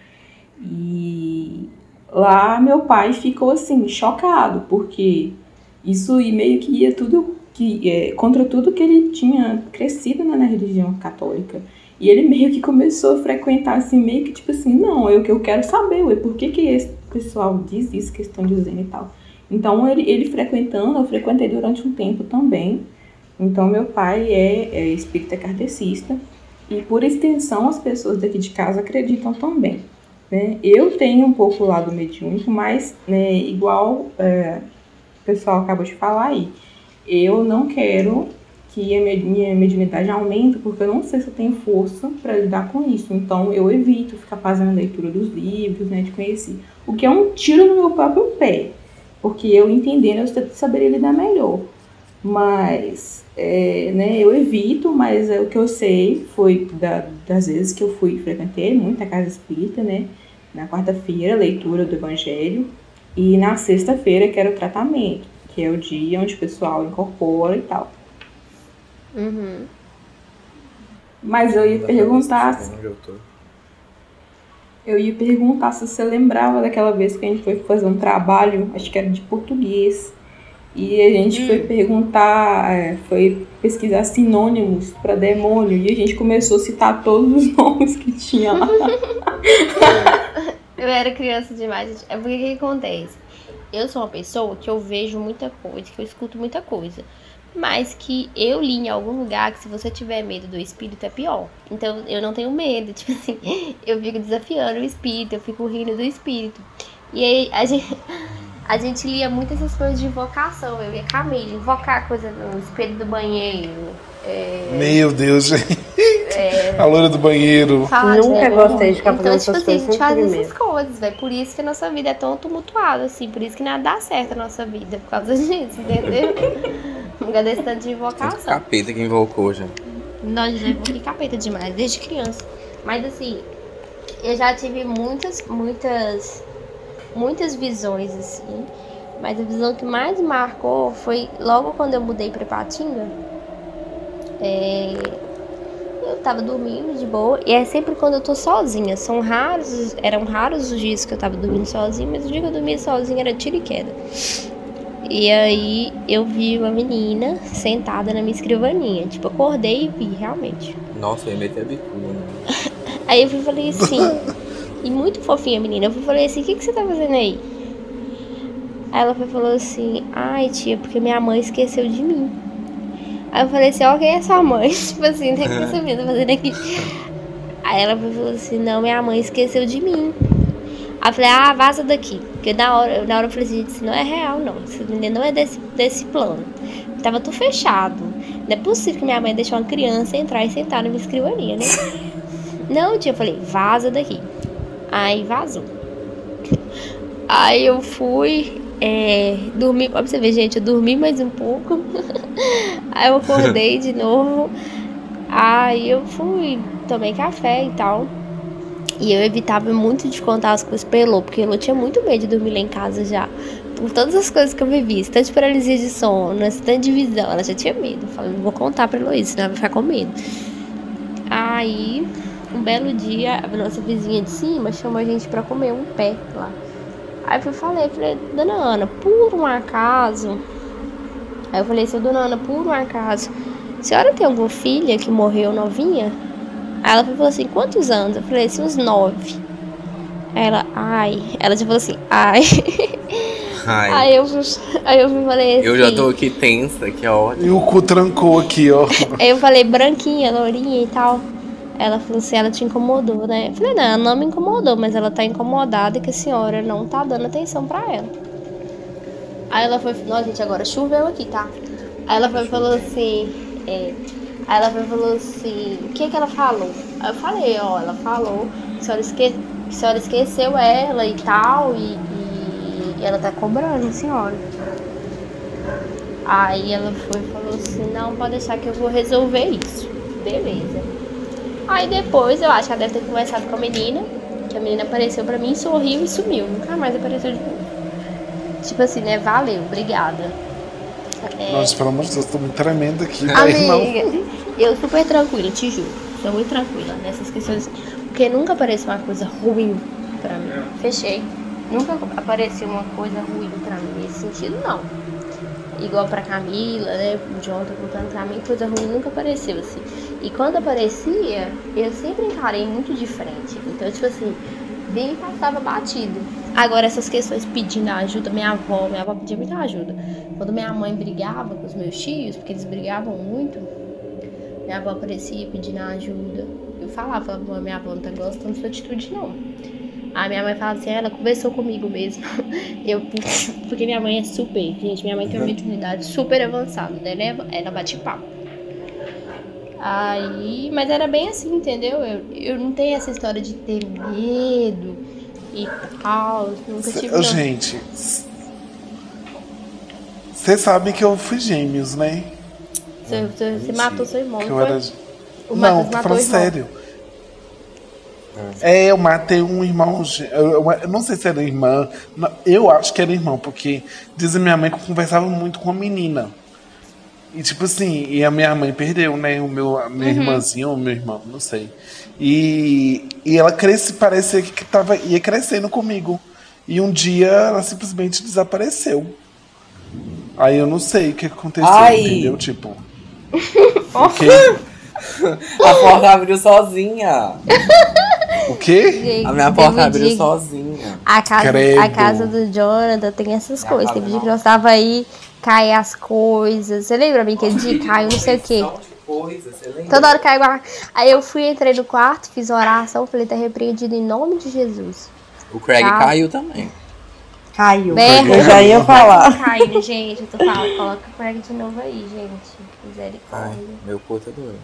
E lá meu pai ficou, assim, chocado, porque isso meio que ia contra tudo que ele tinha crescido, né, na religião católica. E ele meio que começou a frequentar, assim, meio que tipo assim, não, é o que eu quero saber, por que esse pessoal diz isso que estão dizendo e tal. Então, eu frequentei durante um tempo também. Então, meu pai é espírita kardecista. E, por extensão, as pessoas daqui de casa acreditam também, né? Eu tenho um pouco o lado mediúnico, mas, né, igual o pessoal acabou de falar aí, eu não quero que a minha mediunidade aumente, porque eu não sei se eu tenho força para lidar com isso. Então, eu evito ficar fazendo a leitura dos livros, né, de conhecer. O que é um tiro no meu próprio pé. Porque eu entendendo, eu saberia lidar melhor. Mas, né, eu evito, mas o que eu sei foi das vezes que eu frequentei muita casa espírita, né? Na quarta-feira, leitura do Evangelho. E na sexta-feira, que era o tratamento, que é o dia onde o pessoal incorpora e tal. Uhum. Mas eu ia perguntar... Eu ia perguntar se você lembrava daquela vez que a gente foi fazer um trabalho, acho que era de português, e a gente foi pesquisar sinônimos para demônio, e a gente começou a citar todos os nomes que tinha lá. Eu era criança demais, gente. É porque o que acontece? Eu sou uma pessoa que eu vejo muita coisa, que eu escuto muita coisa. Mas que eu li em algum lugar que se você tiver medo do espírito é pior. Então eu não tenho medo, tipo assim, eu fico desafiando o espírito, eu fico rindo do espírito. E aí a gente lia muito essas coisas de invocação, eu e a Camila, invocar coisa no espelho do banheiro. Meu Deus, gente. A loira do banheiro. Nunca gostei de ficar fazendo Então, tipo essas assim, a coisas, gente faz sempre essas medo. coisas, velho. Por isso que a nossa vida é tão tumultuada, assim. Por isso que nada dá certo a nossa vida. Por causa disso, entendeu? Por causa desse tanto de invocação. Capeta que invocou já. Nós já invoquei capeta demais, desde criança. Mas assim, eu já tive muitas visões, assim. Mas a visão que mais marcou foi logo quando eu mudei pra Ipatinga. Eu tava dormindo de boa. E é sempre quando eu tô sozinha. Eram raros os dias que eu tava dormindo sozinha. Mas o dia que eu dormia sozinha era tiro e queda. E aí eu vi uma menina sentada na minha escrivaninha. Tipo, acordei e vi, realmente. Nossa, eu ia meter a bicuda, né? Aí eu falei assim, e muito fofinha a menina, eu falei assim, o que você tá fazendo aí? Aí ela falou assim, ai tia, porque minha mãe esqueceu de mim. Aí eu falei assim, ó, quem é sua mãe? Tipo assim, o que essa menina tá fazendo aqui? Aí ela falou assim, não, minha mãe esqueceu de mim. Aí eu falei, vaza daqui. Porque na hora eu falei assim, isso não é real não, essa menina não é desse plano. Tava tudo fechado. Não é possível que minha mãe deixou uma criança entrar e sentar na minha escrivaninha, né? Não, tia, eu falei, vaza daqui. Aí vazou. Aí eu fui dormir, pra você ver, gente, eu dormi mais um pouco. Aí eu acordei de novo. Aí eu fui, tomei café e tal. E eu evitava muito de contar as coisas pra Elô, porque Elô tinha muito medo de dormir lá em casa já. Por todas as coisas que eu vivi, esse tanto de paralisia de sono, esse tanto de visão, ela já tinha medo. Eu falei, não vou contar pra Heloísa, senão ela vai ficar com medo. Aí, um belo dia, a nossa vizinha de cima chamou a gente pra comer um pé lá. Aí eu falei, dona Ana, por um acaso... Aí eu falei assim, dona Ana, por um acaso, a senhora tem alguma filha que morreu novinha? Aí ela falou assim, quantos anos? Eu falei assim, uns 9. Aí ela já falou assim, ai. Aí eu falei assim... Eu já tô aqui tensa, que ótimo. E o cu trancou aqui, ó. Aí eu falei, branquinha, lourinha e tal. Ela falou assim, ela te incomodou, né? Eu falei, não, ela não me incomodou, mas ela tá incomodada que a senhora não tá dando atenção pra ela. Aí ela foi, nossa gente, agora choveu aqui, tá? Aí ela foi, falou assim, Aí ela foi, falou assim, o que ela falou? Aí eu falei, ó, ela falou que a senhora esqueceu ela e tal, e ela tá cobrando a senhora. Aí ela foi e falou assim, não, pode deixar que eu vou resolver isso. Beleza. Aí depois, eu acho que ela deve ter conversado com a menina, que a menina apareceu pra mim, sorriu e sumiu. Nunca mais apareceu de novo. Tipo assim, né? Valeu, obrigada. Nossa, pelo amor de Deus, tô muito tremendo aqui. Amiga, eu super tranquila, te juro. Sou muito tranquila nessas questões. Porque nunca apareceu uma coisa ruim pra mim. Fechei. Nunca apareceu uma coisa ruim pra mim nesse sentido, não. Igual pra Camila, né? O John tá contando pra mim, coisa ruim nunca apareceu, assim. E quando aparecia, eu sempre encarei muito de frente. Então, tipo assim, bem e passava batido. Agora, essas questões pedindo ajuda, minha avó pedia muita ajuda. Quando minha mãe brigava com os meus tios, porque eles brigavam muito, minha avó aparecia pedindo ajuda. Eu falava, minha avó não tá gostando da sua atitude, não. Aí minha mãe falava assim, ela conversou comigo mesmo. Porque minha mãe é super, gente, minha mãe tem uma mediunidade super avançada, né? Ela bate papo. Aí, mas era bem assim, entendeu? Eu não tenho essa história de ter medo e tal, nunca tive não. Gente, vocês sabem que eu fui gêmeos, né? Você matou seu irmão, que não eu foi? era... O Não, Matheus tô matou falando o irmão. sério. Eu matei um irmão. Eu não sei se era irmã. Eu acho que era irmão, porque diz a minha mãe que eu conversava muito com a menina. E tipo assim, e a minha mãe perdeu, né? A minha irmãzinha ou meu irmão, não sei. E ela parecia que ia crescendo comigo. E um dia ela simplesmente desapareceu. Aí eu não sei o que aconteceu, entendeu? Tipo. O quê? A porta abriu sozinha. O quê? Gente, A minha teve porta abriu dia que sozinha. A Credo. casa do Jonathan tem essas coisas. casa Teve dia não. que nós tava aí, cai as coisas. Você lembra, bem, aquele dia caiu não sei o quê? Toda hora caiu. Aí eu entrei no quarto, fiz uma oração, falei, tá repreendido em nome de Jesus. O Craig Tá. caiu também. Caiu. Berra. Eu já ia falar. Caiu, gente. Eu tô falando, coloca o Craig de novo aí, gente. Ai, Misericórdia. meu cu tá doendo.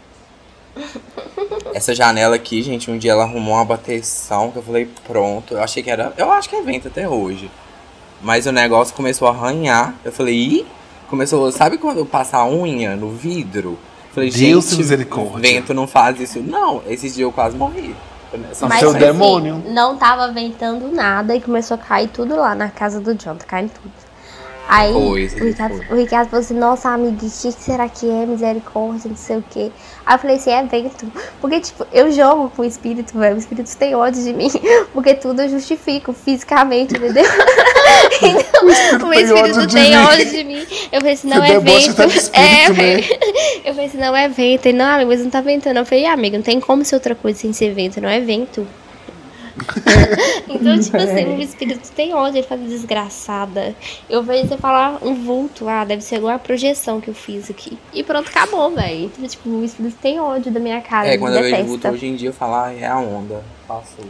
Essa janela aqui, gente, um dia ela arrumou uma bateção que eu falei, pronto. Eu achei que era. Eu acho que é vento até hoje. Mas o negócio começou a arranhar. Eu falei, ih, começou. Sabe quando passa a unha no vidro? Eu falei, Deus gente, misericórdia. vento não faz isso. Não, esses dias eu quase morri. Só Mas seu foi- demônio. não tava ventando nada e começou a cair tudo lá na casa do John, tá caindo tudo. Aí Foi. o Ricardo falou assim, nossa amiga, o que será que é misericórdia, não sei o quê. Aí eu falei assim, é vento. Porque, tipo, eu jogo com o espírito, velho. O espírito tem ódio de mim. Porque tudo eu justifico fisicamente, entendeu? Então, o espírito tem ódio de mim. Eu falei assim, não Você é debocha vento. até do espírito, né? Eu falei assim, não é vento. Ele, não, amiga, mas não tá ventando. Eu falei, amiga, não tem como ser outra coisa sem ser vento, não é vento. Então, tipo assim, o espírito tem ódio, ele fala desgraçada. Eu vejo você falar um vulto, deve ser igual a projeção que eu fiz aqui. E pronto, acabou, velho. Então, tipo, o espírito tem ódio da minha cara. É, quando eu vejo detesta. vulto hoje em dia, eu falo, é a onda. Passou.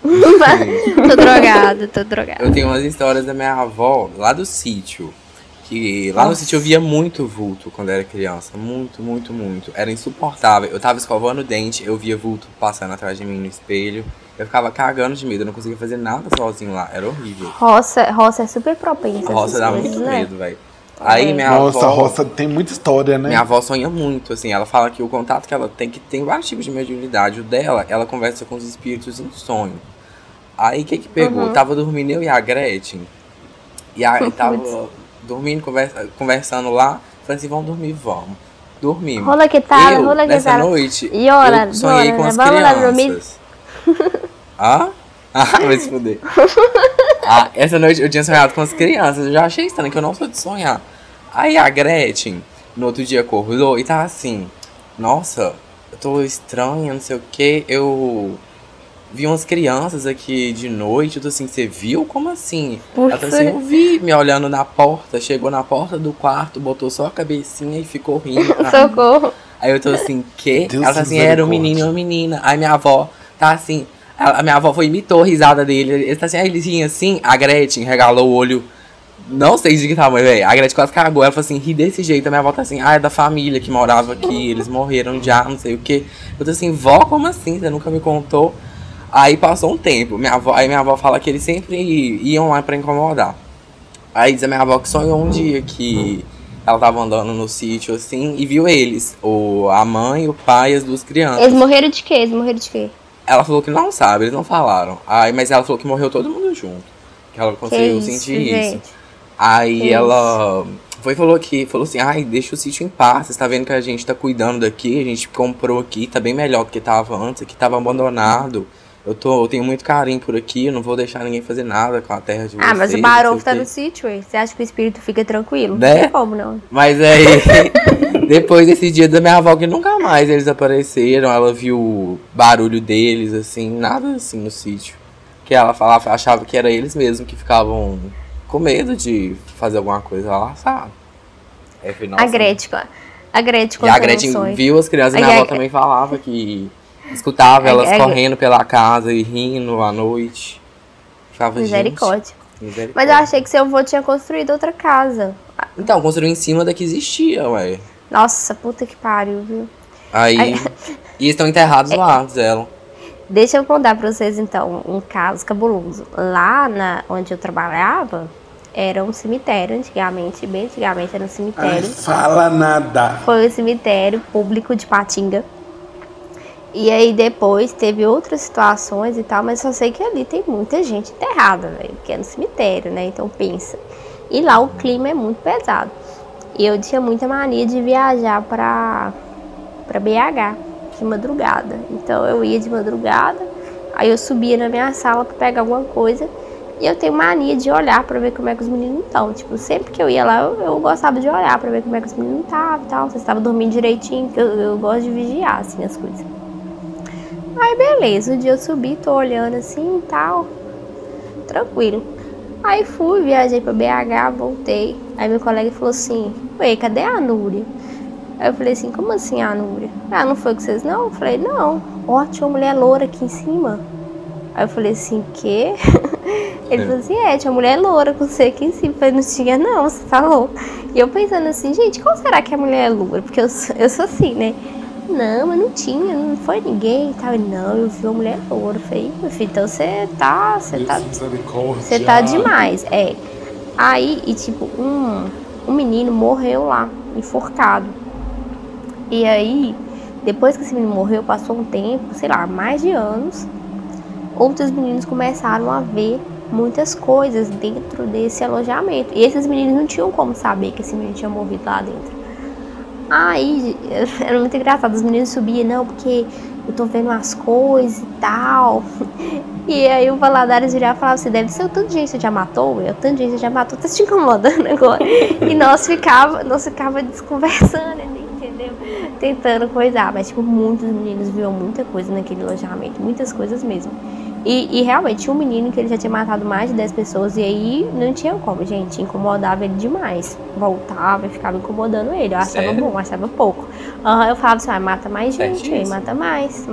Tô drogada. Eu tenho umas histórias da minha avó, lá do sítio, que lá no sítio eu via muito vulto quando era criança. Muito, muito, muito. Era insuportável. Eu tava escovando o dente, eu via vulto passando atrás de mim no espelho. Eu ficava cagando de medo, eu não conseguia fazer nada sozinho lá. Era horrível. Roça é super propensa. A roça dá coisas, muito né? medo, velho. Aí minha Nossa, avó... a roça tem muita história, né? Minha avó sonha muito, assim. Ela fala que o contato que ela tem, que tem vários tipos de mediunidade. O dela, ela conversa com os espíritos em sonho. Aí o que pegou? Tava dormindo eu e a Gretchen. E aí tava dormindo, conversando lá. Falei assim, vamos dormir, vamos. Dormimos. Rola que tal, eu, rola que nessa tal. noite, E ora, eu sonhei com as crianças. Ah? Vai se fuder. Essa noite eu tinha sonhado com as crianças. Eu já achei estranho, que eu não sou de sonhar. Aí a Gretchen, no outro dia, acordou e tava assim: nossa, eu tô estranha, não sei o que. Eu vi umas crianças aqui de noite. Eu tô assim, você viu? Como assim? Ela tá assim, eu vi, me olhando na porta. Chegou na porta do quarto, botou só a cabecinha e ficou rindo. Socorro. Aí eu tô assim, que? Deus Ela tá assim, era um menino e uma menina. Aí minha avó tá assim, a minha avó imitou a risada dele. Ele tá assim, aí ele vinha assim, a Gretchen regalou o olho. Não sei de que tamanho, velho. A Gretchen quase cagou. Ela falou assim, ri desse jeito. A minha avó tá assim, é da família que morava aqui. Eles morreram já, não sei o que. Eu tô assim, vó, como assim? Você nunca me contou? Aí passou um tempo. Aí minha avó fala que eles sempre iam lá pra incomodar. Aí diz a minha avó que sonhou um dia que ela tava andando no sítio, assim, e viu eles. A mãe, o pai e as duas crianças. Eles morreram de quê? Ela falou que não sabe, eles não falaram. Mas ela falou que morreu todo mundo junto. Que ela conseguiu sentir isso. Aí ela falou assim, deixa o sítio em paz. Você tá vendo que a gente tá cuidando daqui, a gente comprou aqui, tá bem melhor do que tava antes, aqui tava abandonado. Eu tenho muito carinho por aqui, eu não vou deixar ninguém fazer nada com a terra de vocês. Mas o Barolfo tá no sítio, ué. Você acha que o espírito fica tranquilo? Né? Não tem como, não. Mas aí, depois desse dia da minha avó, que nunca mais eles apareceram, ela viu o barulho deles, assim, nada assim no sítio. Que ela achava que era eles mesmos que ficavam com medo de fazer alguma coisa lá, sabe? A Gretchen e a Gretchen viu as crianças, e minha avó também falava que escutava elas correndo pela casa e rindo à noite. Ficava, misericórdia. Mas eu achei que seu avô tinha construído outra casa. Então, construiu em cima da que existia, ué. Nossa, puta que pariu, viu? Aí, e estão enterrados lá, diz ela. Deixa eu contar pra vocês, então, um caso cabuloso. Lá onde eu trabalhava, era um cemitério, antigamente, bem antigamente era um cemitério. Fala nada. Foi um cemitério público de Patinga. E aí depois teve outras situações e tal, mas só sei que ali tem muita gente enterrada, velho, que é no cemitério, né? Então pensa. E lá o clima é muito pesado. E eu tinha muita mania de viajar pra BH de madrugada. Então eu ia de madrugada, aí eu subia na minha sala pra pegar alguma coisa. E eu tenho mania de olhar pra ver como é que os meninos estão. Tipo, sempre que eu ia lá, eu gostava de olhar pra ver como é que os meninos estavam e tal. Se estavam dormindo direitinho, porque eu gosto de vigiar, assim, as coisas. Aí beleza, um dia eu subi, tô olhando assim e tal, tranquilo. Aí fui, viajei pra BH, voltei. Aí meu colega falou assim, ué, cadê a Núria? Aí eu falei assim, como assim a Núria? Não foi com vocês não? Eu falei, não, ó, tinha uma mulher loura aqui em cima. Aí eu falei assim, quê? Ele falou assim, tinha uma mulher loura com você aqui em cima. Eu falei, não tinha não, você tá louco. E eu pensando assim, gente, qual será que é a mulher loura? Porque eu sou assim, né? Não, mas não tinha, não foi ninguém e tal. Não, eu vi uma mulher loura. Eu falei, meu filho, então você tá demais. Aí, e tipo, um menino morreu lá, enforcado. E aí, depois que esse menino morreu, passou um tempo, sei lá, mais de anos, outros meninos começaram a ver muitas coisas dentro desse alojamento. E esses meninos não tinham como saber que esse menino tinha morrido lá dentro. Aí, era muito engraçado, os meninos subiam, não, porque eu tô vendo umas coisas e tal. E aí o Valadares virava e falava assim, deve ser o tanto de gente que você já matou, o tanto de gente que você já matou, tá te incomodando agora. E nós ficava desconversando, entendeu? Tentando coisar, mas tipo, muitos meninos viram muita coisa naquele alojamento, muitas coisas mesmo. E realmente tinha um menino que ele já tinha matado mais de 10 pessoas. E aí não tinha como, gente. Incomodava ele demais. Voltava e ficava incomodando ele. Eu achava bom, achava pouco. Eu falava assim, mata mais gente, aí, mata mais.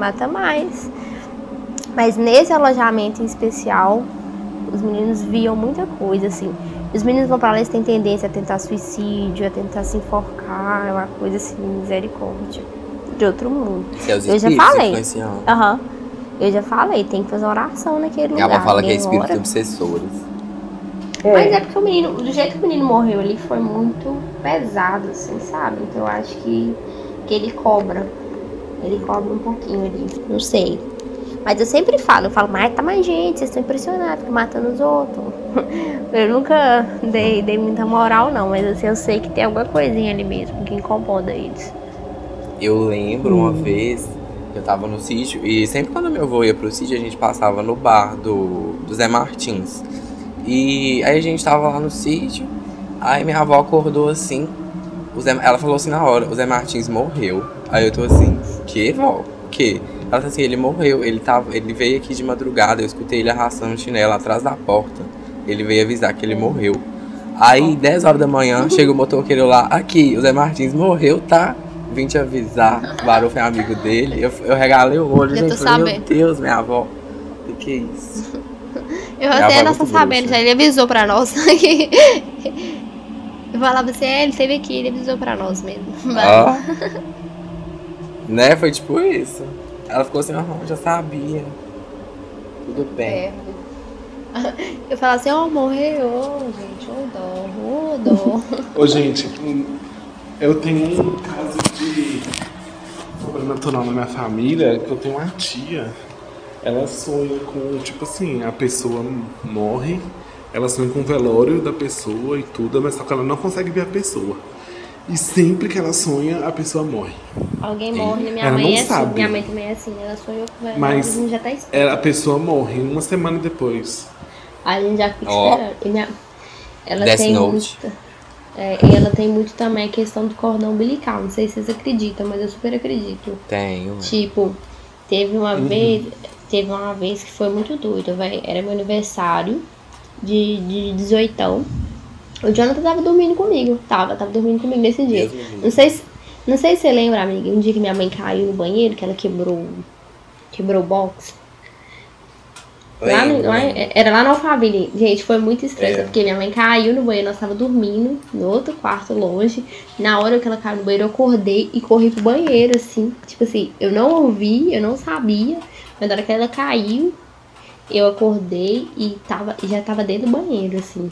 Mas nesse alojamento em especial, os meninos viam muita coisa, assim. Os meninos vão pra lá, eles têm tendência a tentar suicídio, a tentar se enforcar, é uma coisa assim, misericórdia. De outro mundo. Eu já falei. Aham. Eu já falei, tem que fazer oração naquele lugar. Minha avó fala que é espírito obsessores. Mas é porque o menino, do jeito que o menino morreu ali, foi muito pesado, assim, sabe? Então eu acho que ele cobra. Ele cobra um pouquinho ali, não sei. Mas eu sempre falo, mas tá mais gente, vocês estão impressionados, ficam matando os outros. Eu nunca dei muita moral, não, mas assim, eu sei que tem alguma coisinha ali mesmo que incomoda eles. Eu lembro uma vez que eu tava no sítio, e sempre quando meu avô ia pro sítio, a gente passava no bar do Zé Martins. E aí a gente tava lá no sítio, aí minha avó acordou assim, ela falou assim na hora, o Zé Martins morreu. Aí eu tô assim, que, vó? O quê? Ela falou assim, ele morreu, ele veio aqui de madrugada, eu escutei ele arrastando o chinelo atrás da porta. Ele veio avisar que ele morreu. Aí, 10 horas da manhã, chega o motoqueiro lá, aqui, o Zé Martins morreu, tá? Vim te avisar, o Barô foi amigo dele. Eu regalei o olho, gente, falei, meu Deus, minha avó, o que é isso? Eu até não tô sabendo, já ele avisou pra nós. Eu falava assim, ele esteve aqui, ele avisou pra nós mesmo. Né, foi tipo isso. Ela ficou assim, já sabia. Tudo bem. Eu falava assim, morreu, gente, dó. Ô, gente, eu tenho um caso de sobrenatural na minha família, que eu tenho uma tia. Ela sonha com, tipo assim, a pessoa morre, ela sonha com o velório da pessoa e tudo, mas só que ela não consegue ver a pessoa. E sempre que ela sonha, a pessoa morre. Alguém morre, né? Minha ela mãe não é sabe. assim, minha mãe também é assim, ela sonhou com o velório, mas a gente já tá esperando. a pessoa morre uma semana depois. A gente já fica esperando. E ela Death tem Note. e ela tem muito também a questão do cordão umbilical. Não sei se vocês acreditam, mas eu super acredito. Tenho. Tipo, teve uma vez que foi muito doido, velho. Era meu aniversário de 18. O Jonathan tava dormindo comigo. Tava dormindo comigo nesse dia. Não sei se você lembra, amiga, um dia que minha mãe caiu no banheiro, que ela quebrou o box. Era lá no Alphaville. Gente, foi muito estranho, porque minha mãe caiu no banheiro, nós tava dormindo no outro quarto longe. Na hora que ela caiu no banheiro, eu acordei e corri pro banheiro, assim. Tipo assim, eu não ouvi, eu não sabia, mas na hora que ela caiu, eu acordei e já tava dentro do banheiro, assim.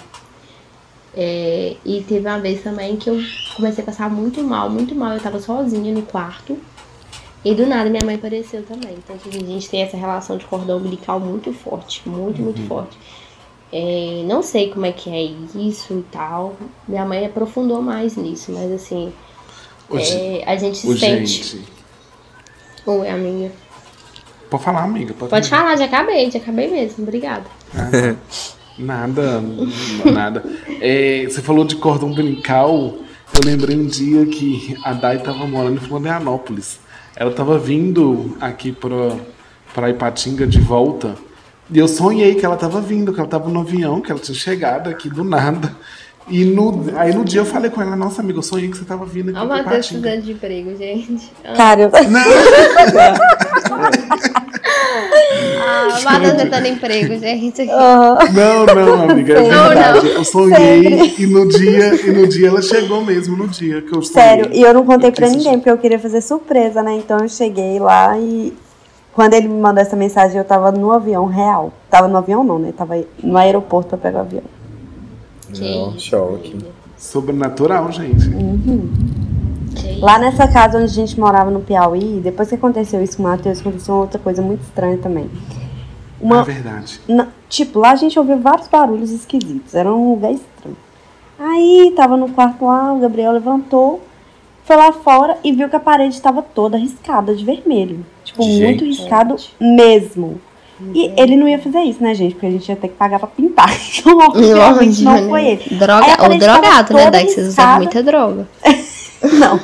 E teve uma vez também que eu comecei a passar muito mal. Eu tava sozinha no quarto. E do nada minha mãe apareceu também. Então a gente tem essa relação de cordão umbilical muito forte. Muito forte. Não sei como é que é isso e tal. Minha mãe aprofundou mais nisso. Mas assim, a gente sente. Oi, amiga. Pode falar, amiga. Pode falar, já acabei mesmo. Obrigada. Nada. Você falou de cordão umbilical. Eu lembrei um dia que a Dai tava morando em Florianópolis. Ela tava vindo aqui pra Ipatinga de volta. E eu sonhei que ela tava vindo, que ela tava no avião, que ela tinha chegado aqui do nada. E aí no dia eu falei com ela, nossa amiga, eu sonhei que você tava vindo aqui pra Ipatinga. Olha o Matheus precisando de emprego, gente. Cara, o Matheus tentando emprego, gente. Não, amiga, é verdade. Eu sonhei e no dia ela chegou mesmo, no dia que eu sonhei. Sério, e eu não contei pra ninguém, porque eu queria fazer surpresa, né? Então eu cheguei lá e quando ele me mandou essa mensagem, eu tava no avião real. Tava no avião não, né? Tava no aeroporto pra pegar o avião. Choque. Sobrenatural, gente. Lá nessa casa onde a gente morava no Piauí, depois que aconteceu isso com o Matheus, aconteceu uma outra coisa muito estranha também. É verdade. Tipo, lá a gente ouviu vários barulhos esquisitos, era um lugar estranho. Aí, tava no quarto lá, o Gabriel levantou, foi lá fora e viu que a parede estava toda riscada de vermelho. Tipo, muito riscado mesmo. E ele não ia fazer isso, né, gente? Porque a gente ia ter que pagar pra pintar. Então, obviamente, não foi ele. O drogado, né? Daí vocês usaram muita droga. Não.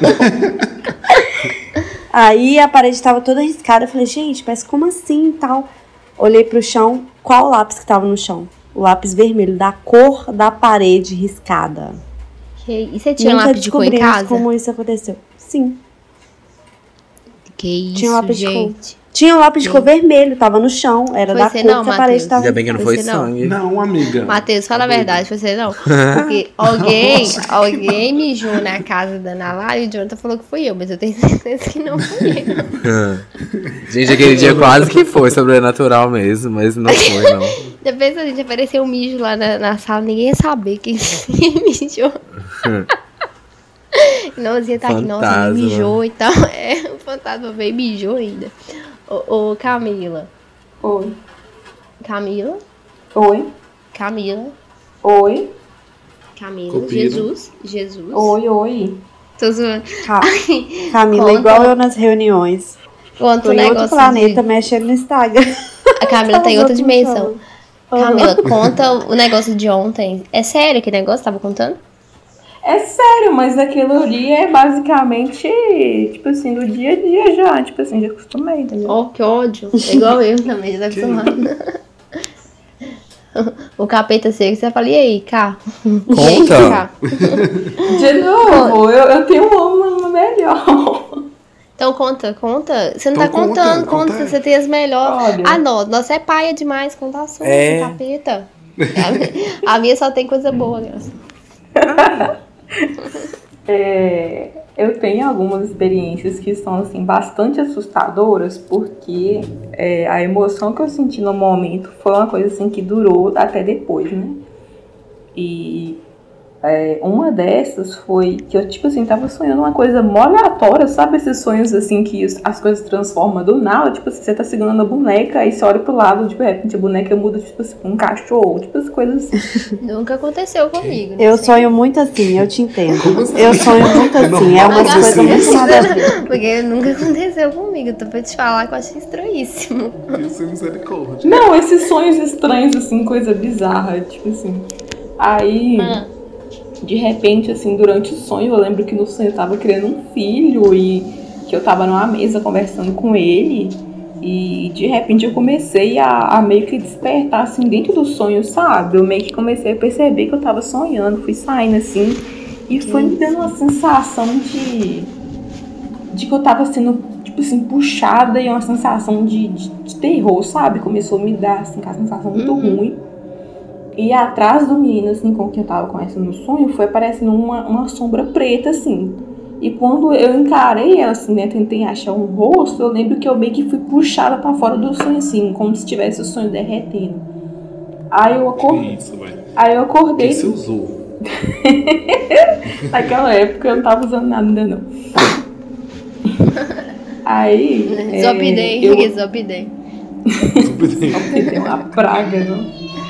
Aí a parede estava toda riscada. Eu falei, gente, mas como assim e tal? Olhei pro chão. Qual lápis que tava no chão? O lápis vermelho, da cor da parede riscada. E você tinha lápis de cor em casa? Como isso aconteceu. Sim. Que Tinha um isso, lápis de cor. gente. Tinha um lápis de cor vermelho, tava no chão. Era Foi da você cor não, que a parede Matheus? tava. Ainda bem que não foi Você não. sangue. Não, amiga. Matheus, fala a verdade, você não. Porque alguém mijou na casa da Ana Lara e o Jonathan falou que fui eu, mas eu tenho certeza que não fui eu. Gente, aquele dia quase que foi sobrenatural mesmo, mas não foi, não. Depois a gente apareceu um mijo lá na sala, ninguém ia saber quem mijou. Nozinha tá aqui, nossa, Fantasma. me mijou e tal. É, o fantasma veio e mijou ainda. Ô, Camila. Oi. Camila? Oi. Camila? Oi. Camila? Copira. Jesus? Oi. Tô zoando. Camila, Conta. igual eu nas reuniões. Conta Tô um em outro negócio planeta mexendo no Instagram. A Camila tá em outra dimensão. Uhum. Camila, conta o negócio de ontem. É sério que negócio? Tava contando? É sério, mas aquilo ali é basicamente, tipo assim, do dia a dia já. Tipo assim, já acostumei, entendeu? Oh, que ódio. É igual eu também, já tá acostumado. O capeta seco, você fala, e aí, Cá? Conta. E aí, Cá? De novo, eu tenho uma melhor. Então conta. Você não Então tá contando, conta conta, aí. você tem as melhores. Olha. Ah, não, nossa é paia demais, conta a sua, É. capeta. A minha só tem coisa boa, graças. Eu tenho algumas experiências que são assim, bastante assustadoras, porque a emoção que eu senti no momento foi uma coisa assim, que durou até depois, né? E uma dessas foi que eu, tipo assim, tava sonhando uma coisa mó aleatória, sabe? Esses sonhos assim que as coisas se transformam do nada, tipo assim, você tá segurando a boneca, aí você olha pro lado, de repente a boneca muda, tipo assim, pra um cachorro, tipo as coisas assim. Nunca aconteceu comigo. não Eu sei. sonho muito assim, eu te entendo. Como assim? Eu sonho muito assim, é uma Mas coisa assim, muito nada a ver. Porque nunca aconteceu comigo. Tô pra te falar que eu achei estranhíssimo. Isso é misericórdia. Não, esses sonhos estranhos, assim, coisa bizarra, tipo assim. Aí, de repente, assim, durante o sonho, eu lembro que no sonho eu tava criando um filho e que eu tava numa mesa conversando com ele. E de repente eu comecei a meio que despertar, assim, dentro do sonho, sabe? Eu meio que comecei a perceber que eu tava sonhando, fui saindo, assim. E foi me dando uma sensação de que eu tava sendo, tipo assim, puxada e uma sensação de terror, sabe? Começou a me dar, assim, uma sensação muito ruim. E atrás do menino, assim, com quem eu tava conhecendo no sonho, foi aparecendo uma sombra preta, assim. E quando eu encarei ela, assim, né, tentei achar um rosto, eu lembro que eu meio que fui puxada pra fora do sonho, assim, como se tivesse o sonho derretendo. Aí eu acordei. Que isso, velho. Aí eu acordei. Que você usou? Naquela época eu não tava usando nada ainda, não. Aí. Zopidei, zopidei. Tem uma praga, não?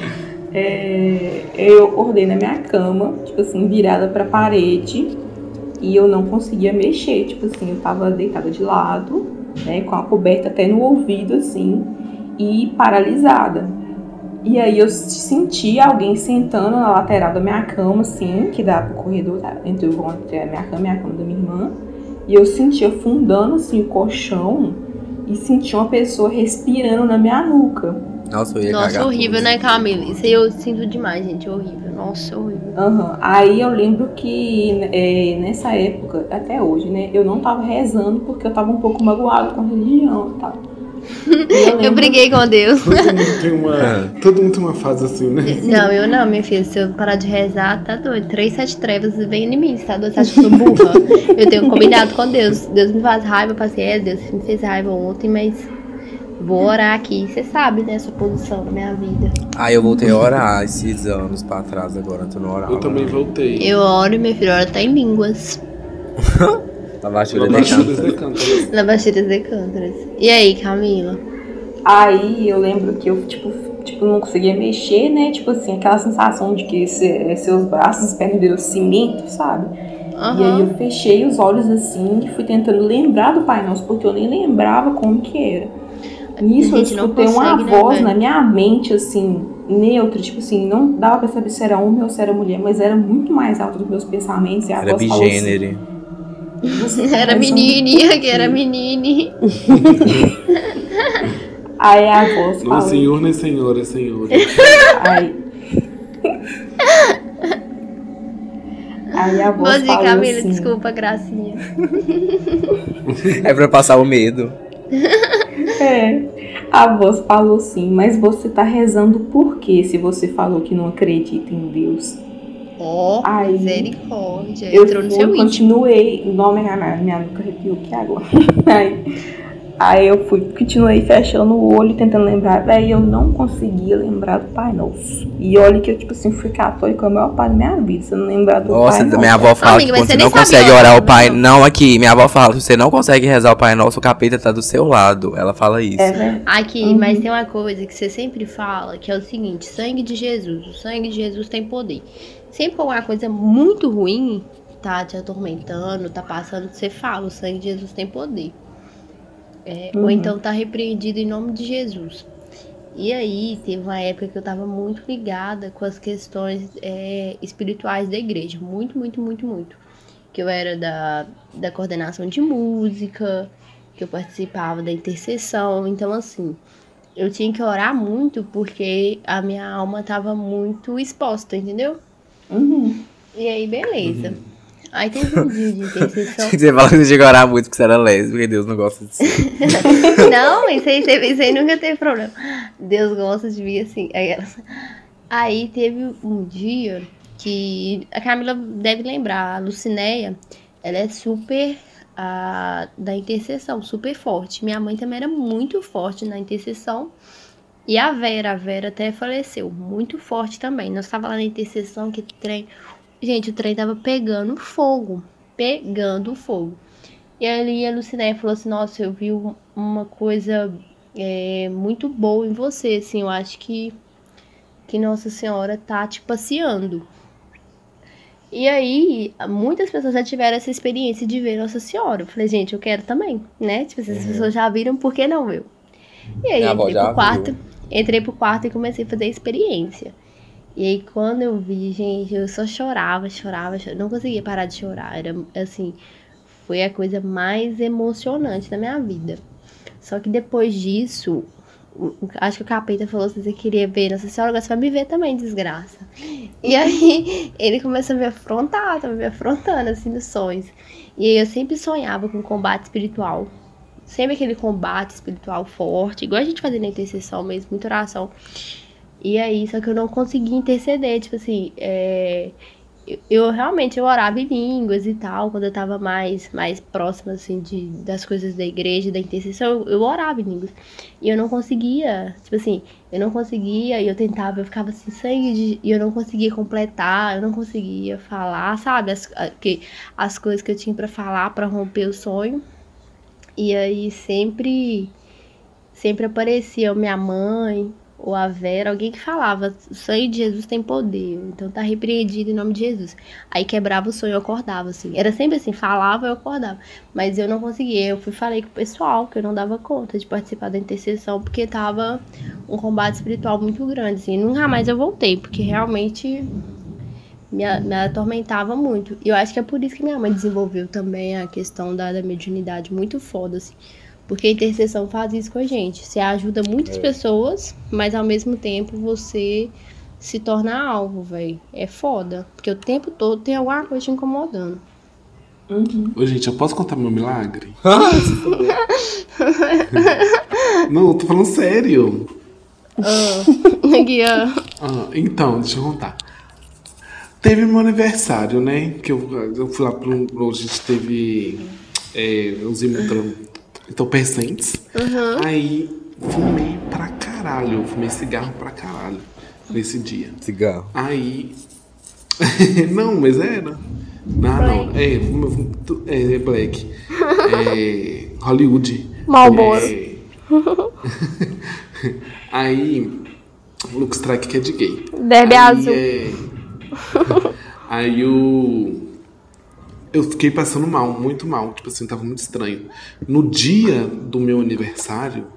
Eu acordei na minha cama, tipo assim, virada pra parede, e eu não conseguia mexer, tipo assim, eu tava deitada de lado, né, com a coberta até no ouvido, assim, e paralisada. E aí eu senti alguém sentando na lateral da minha cama, assim, que dá pro corredor, tá, entre a minha cama e a cama da minha irmã, e eu senti afundando, assim, o colchão, e senti uma pessoa respirando na minha nuca. Nossa, eu ia Nossa, cagar horrível, tudo. né, Camila? Isso aí eu sinto demais, gente. Horrível. Nossa, horrível. Aí eu lembro que nessa época, até hoje, né, eu não tava rezando porque eu tava um pouco magoada com a religião e tal. Eu briguei com Deus. Todo mundo tem uma fase assim, né? Não, eu não, minha filha. Se eu parar de rezar, tá doido. 3, 7 trevas vem em mim, tá doido? Você acha que eu sou burra? Eu tenho combinado com Deus. Deus me faz raiva, eu passei, Deus me fez raiva ontem, mas vou orar aqui. Você sabe, né, sua posição na minha vida. Eu voltei a orar esses anos pra trás, agora tu não orava. Eu também não. voltei. Eu oro e minha filha ora tá em línguas. Lavachura Labachuras de de cântaras. Labaxiras e cântaras. E aí, Camila? Aí eu lembro que eu, tipo, não conseguia mexer, né? Tipo assim, aquela sensação de que seus braços e pernas viram cimento, sabe? E aí eu fechei os olhos assim e fui tentando lembrar do Pai Nosso, porque eu nem lembrava como que era. Nisso eu escutei uma voz na minha mente, assim, neutra, tipo assim, não dava pra saber se era homem ou se era mulher, mas era muito mais alto dos meus pensamentos. E a Era voz falou assim, bigênero. Era menine, aqui era menine. Aí a voz Não falou. é senhor, nem senhora, é senhora. Aí Aí a voz Bom dia, falou Camila, assim, desculpa, gracinha. É pra passar o medo. A voz falou assim, mas você tá rezando por quê se você falou que não acredita em Deus? Ó, Aí, misericórdia. Eu Entrou no seu íntimo. continuei, minha nuca arrepiou aqui agora. Aí eu continuei fechando o olho, tentando lembrar. Véi, eu não conseguia lembrar do Pai Nosso. E olha que eu, tipo assim, fui católica a maior parte da minha vida. Se eu não lembrar do Nossa, Pai Nosso. minha avó fala Amiga, que mas quando você você não nem sabia consegue orar orar, o Pai... não. Não, aqui, minha avó fala, se você não consegue rezar o Pai Nosso, o capeta tá do seu lado. Ela fala isso. É verdade. Aqui, mas tem uma coisa que você sempre fala, que é o seguinte, sangue de Jesus. O sangue de Jesus tem poder. Sempre que alguma coisa muito ruim tá te atormentando, tá passando, você fala, o sangue de Jesus tem poder. Ou então tá repreendido em nome de Jesus. E aí, teve uma época que eu tava muito ligada com as questões espirituais da igreja. Muito, muito, muito, muito. Que eu era da coordenação de música, que eu participava da intercessão. Então, assim, eu tinha que orar muito porque a minha alma tava muito exposta, entendeu? E aí, beleza. Aí teve um dia de intercessão. Você fala que você tinha que orar muito porque você era lésbica, porque Deus não gosta de você. Não, isso aí nunca teve problema. Deus gosta de mim assim. Aí teve um dia que a Camila deve lembrar, a Lucinéia, ela é super da intercessão, super forte. Minha mãe também era muito forte na intercessão. E a Vera até faleceu, muito forte também. Nós estávamos lá na intercessão, que trem... Gente, o trem tava pegando fogo. E aí a Lucinéia falou assim, nossa, eu vi uma coisa muito boa em você, assim, eu acho que Nossa Senhora tá te passeando. E aí, muitas pessoas já tiveram essa experiência de ver Nossa Senhora. Eu falei, gente, eu quero também, né? Tipo, essas pessoas já viram, por que não eu? E aí, entrei pro quarto e comecei a fazer a experiência. E aí, quando eu vi, gente, eu só chorava. Não conseguia parar de chorar. Era, assim, foi a coisa mais emocionante da minha vida. Só que depois disso, acho que o capeta falou assim, você queria ver Nossa Senhora, agora você vai me ver também, desgraça. E aí, ele começou a me afrontar, tava me afrontando, assim, nos sonhos. E aí, eu sempre sonhava com combate espiritual. Sempre aquele combate espiritual forte, igual a gente fazia na intercessão mesmo, muita oração. E aí, só que eu não conseguia interceder, tipo assim, eu realmente orava em línguas e tal, quando eu tava mais próxima, assim, das coisas da igreja, da intercessão, eu orava em línguas. E eu não conseguia, tipo assim, e eu tentava, eu ficava assim, e eu não conseguia completar, eu não conseguia falar, sabe, as coisas que eu tinha pra falar, pra romper o sonho. E aí sempre aparecia minha mãe ou a Vera, alguém que falava, o sangue de Jesus tem poder, então tá repreendido em nome de Jesus. Aí quebrava o sonho, eu acordava, assim. Era sempre assim, falava, eu acordava. Mas eu não conseguia, eu falei com o pessoal que eu não dava conta de participar da intercessão, porque tava um combate espiritual muito grande, assim. Nunca mais eu voltei, porque realmente me atormentava muito. E eu acho que é por isso que minha mãe desenvolveu também a questão da mediunidade muito foda, assim. Porque a intercessão faz isso com a gente. Você ajuda muitas pessoas, mas ao mesmo tempo você se torna alvo, velho. É foda. Porque o tempo todo tem alguma coisa te incomodando. Ô, gente, eu posso contar meu milagre? Não, eu tô falando sério. Aqui, Então, deixa eu contar. Teve meu aniversário, né? Que eu fui lá a gente teve uns entorpecentes. Aí fumei pra caralho. Eu fumei cigarro pra caralho nesse dia. Cigarro. Aí. Não, mas era. Não. É black. Hollywood. Marlboro. Aí. Luke Strike que é de gay. Derby azul. Aí eu fiquei passando mal, muito mal. Tipo assim, tava muito estranho. No dia do meu aniversário,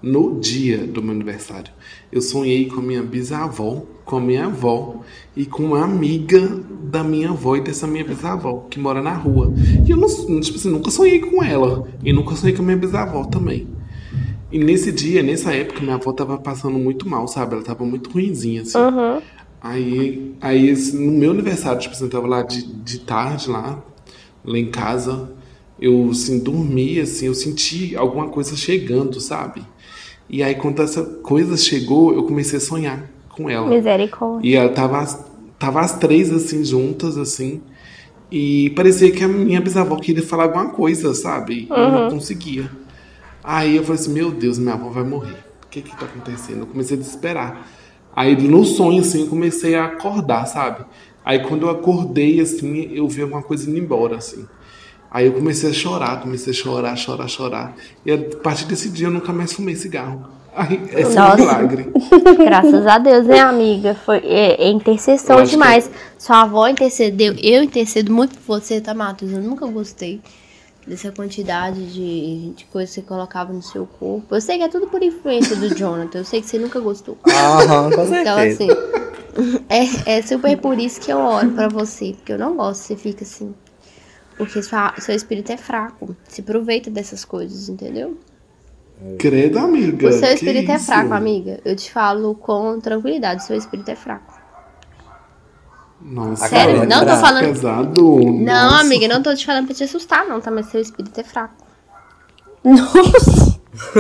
eu sonhei com a minha bisavó, com a minha avó e com uma amiga da minha avó e dessa minha bisavó, que mora na rua. E eu não, tipo assim, nunca sonhei com ela. E nunca sonhei com a minha bisavó também. E nesse dia, nessa época, minha avó tava passando muito mal, sabe? Ela tava muito ruinzinha, assim. No meu aniversário, tipo, eu tava lá de tarde lá em casa, eu, assim, dormi, assim, eu senti alguma coisa chegando, sabe? E aí, quando essa coisa chegou, eu comecei a sonhar com ela. Misericórdia. E ela tava as três, assim, juntas, assim, e parecia que a minha bisavó queria falar alguma coisa, sabe? E não conseguia. Aí eu falei assim, meu Deus, minha avó vai morrer. O que tá acontecendo? Eu comecei a desesperar. Aí no sonho, assim, eu comecei a acordar, sabe? Aí quando eu acordei, assim, eu vi alguma coisa indo embora, assim. Aí eu comecei a chorar, chorar. E a partir desse dia eu nunca mais fumei cigarro. Aí, esse é um milagre. Graças a Deus, né, amiga? É intercessão demais. Sua avó intercedeu, eu intercedo muito por você, tá, Matheus? Eu nunca gostei dessa quantidade de coisas que você colocava no seu corpo. Eu sei que é tudo por influência do Jonathan, eu sei que você nunca gostou. Aham, com Então, certeza. assim, é super por isso que eu oro pra você, porque eu não gosto que você fica assim. Porque seu espírito é fraco. Se aproveita dessas coisas, entendeu? Credo, amiga. O seu que espírito é isso? fraco, amiga. Eu te falo com tranquilidade, seu espírito é fraco. Nossa, Sério, não tô falando. pesado. Não, Nossa. amiga, não tô te falando pra te assustar, não, tá? Mas seu espírito é fraco. Nossa.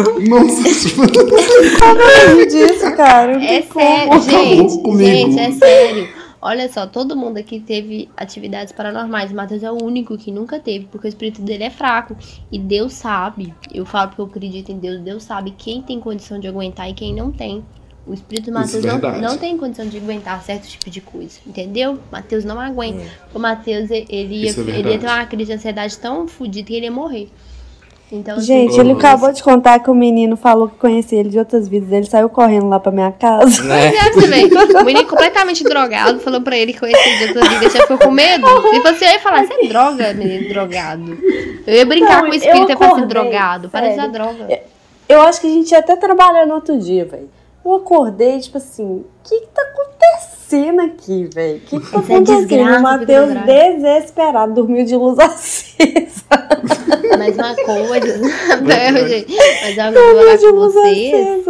disso, cara. É sério, gente, é sério. Olha só, todo mundo aqui teve atividades paranormais. O Matheus é o único que nunca teve, porque o espírito dele é fraco. E Deus sabe, eu falo porque eu acredito em Deus, Deus sabe quem tem condição de aguentar e quem não tem. O espírito do Matheus não tem condição de aguentar certo tipo de coisa, entendeu? Matheus não aguenta. O Matheus, ele ia ter uma crise de ansiedade tão fodida que ele ia morrer. Então, gente, assim, ele acabou de contar que o menino falou que conhecia ele de outras vidas. Ele saiu correndo lá pra minha casa. Né? Você vê, o menino completamente drogado falou pra ele que conhecia de outras vidas. Já ficou com medo. E você ia falar, você é droga, menino drogado. Eu ia brincar com o espírito e falar assim, drogado. Para de usar droga. Eu acho que a gente ia até trabalhar no outro dia, velho. Eu acordei, tipo assim, o que tá acontecendo aqui, velho? O que tá acontecendo? O Matheus desesperado, dormiu de luz acesa. Mas uma coisa, mas eu vou falar com vocês.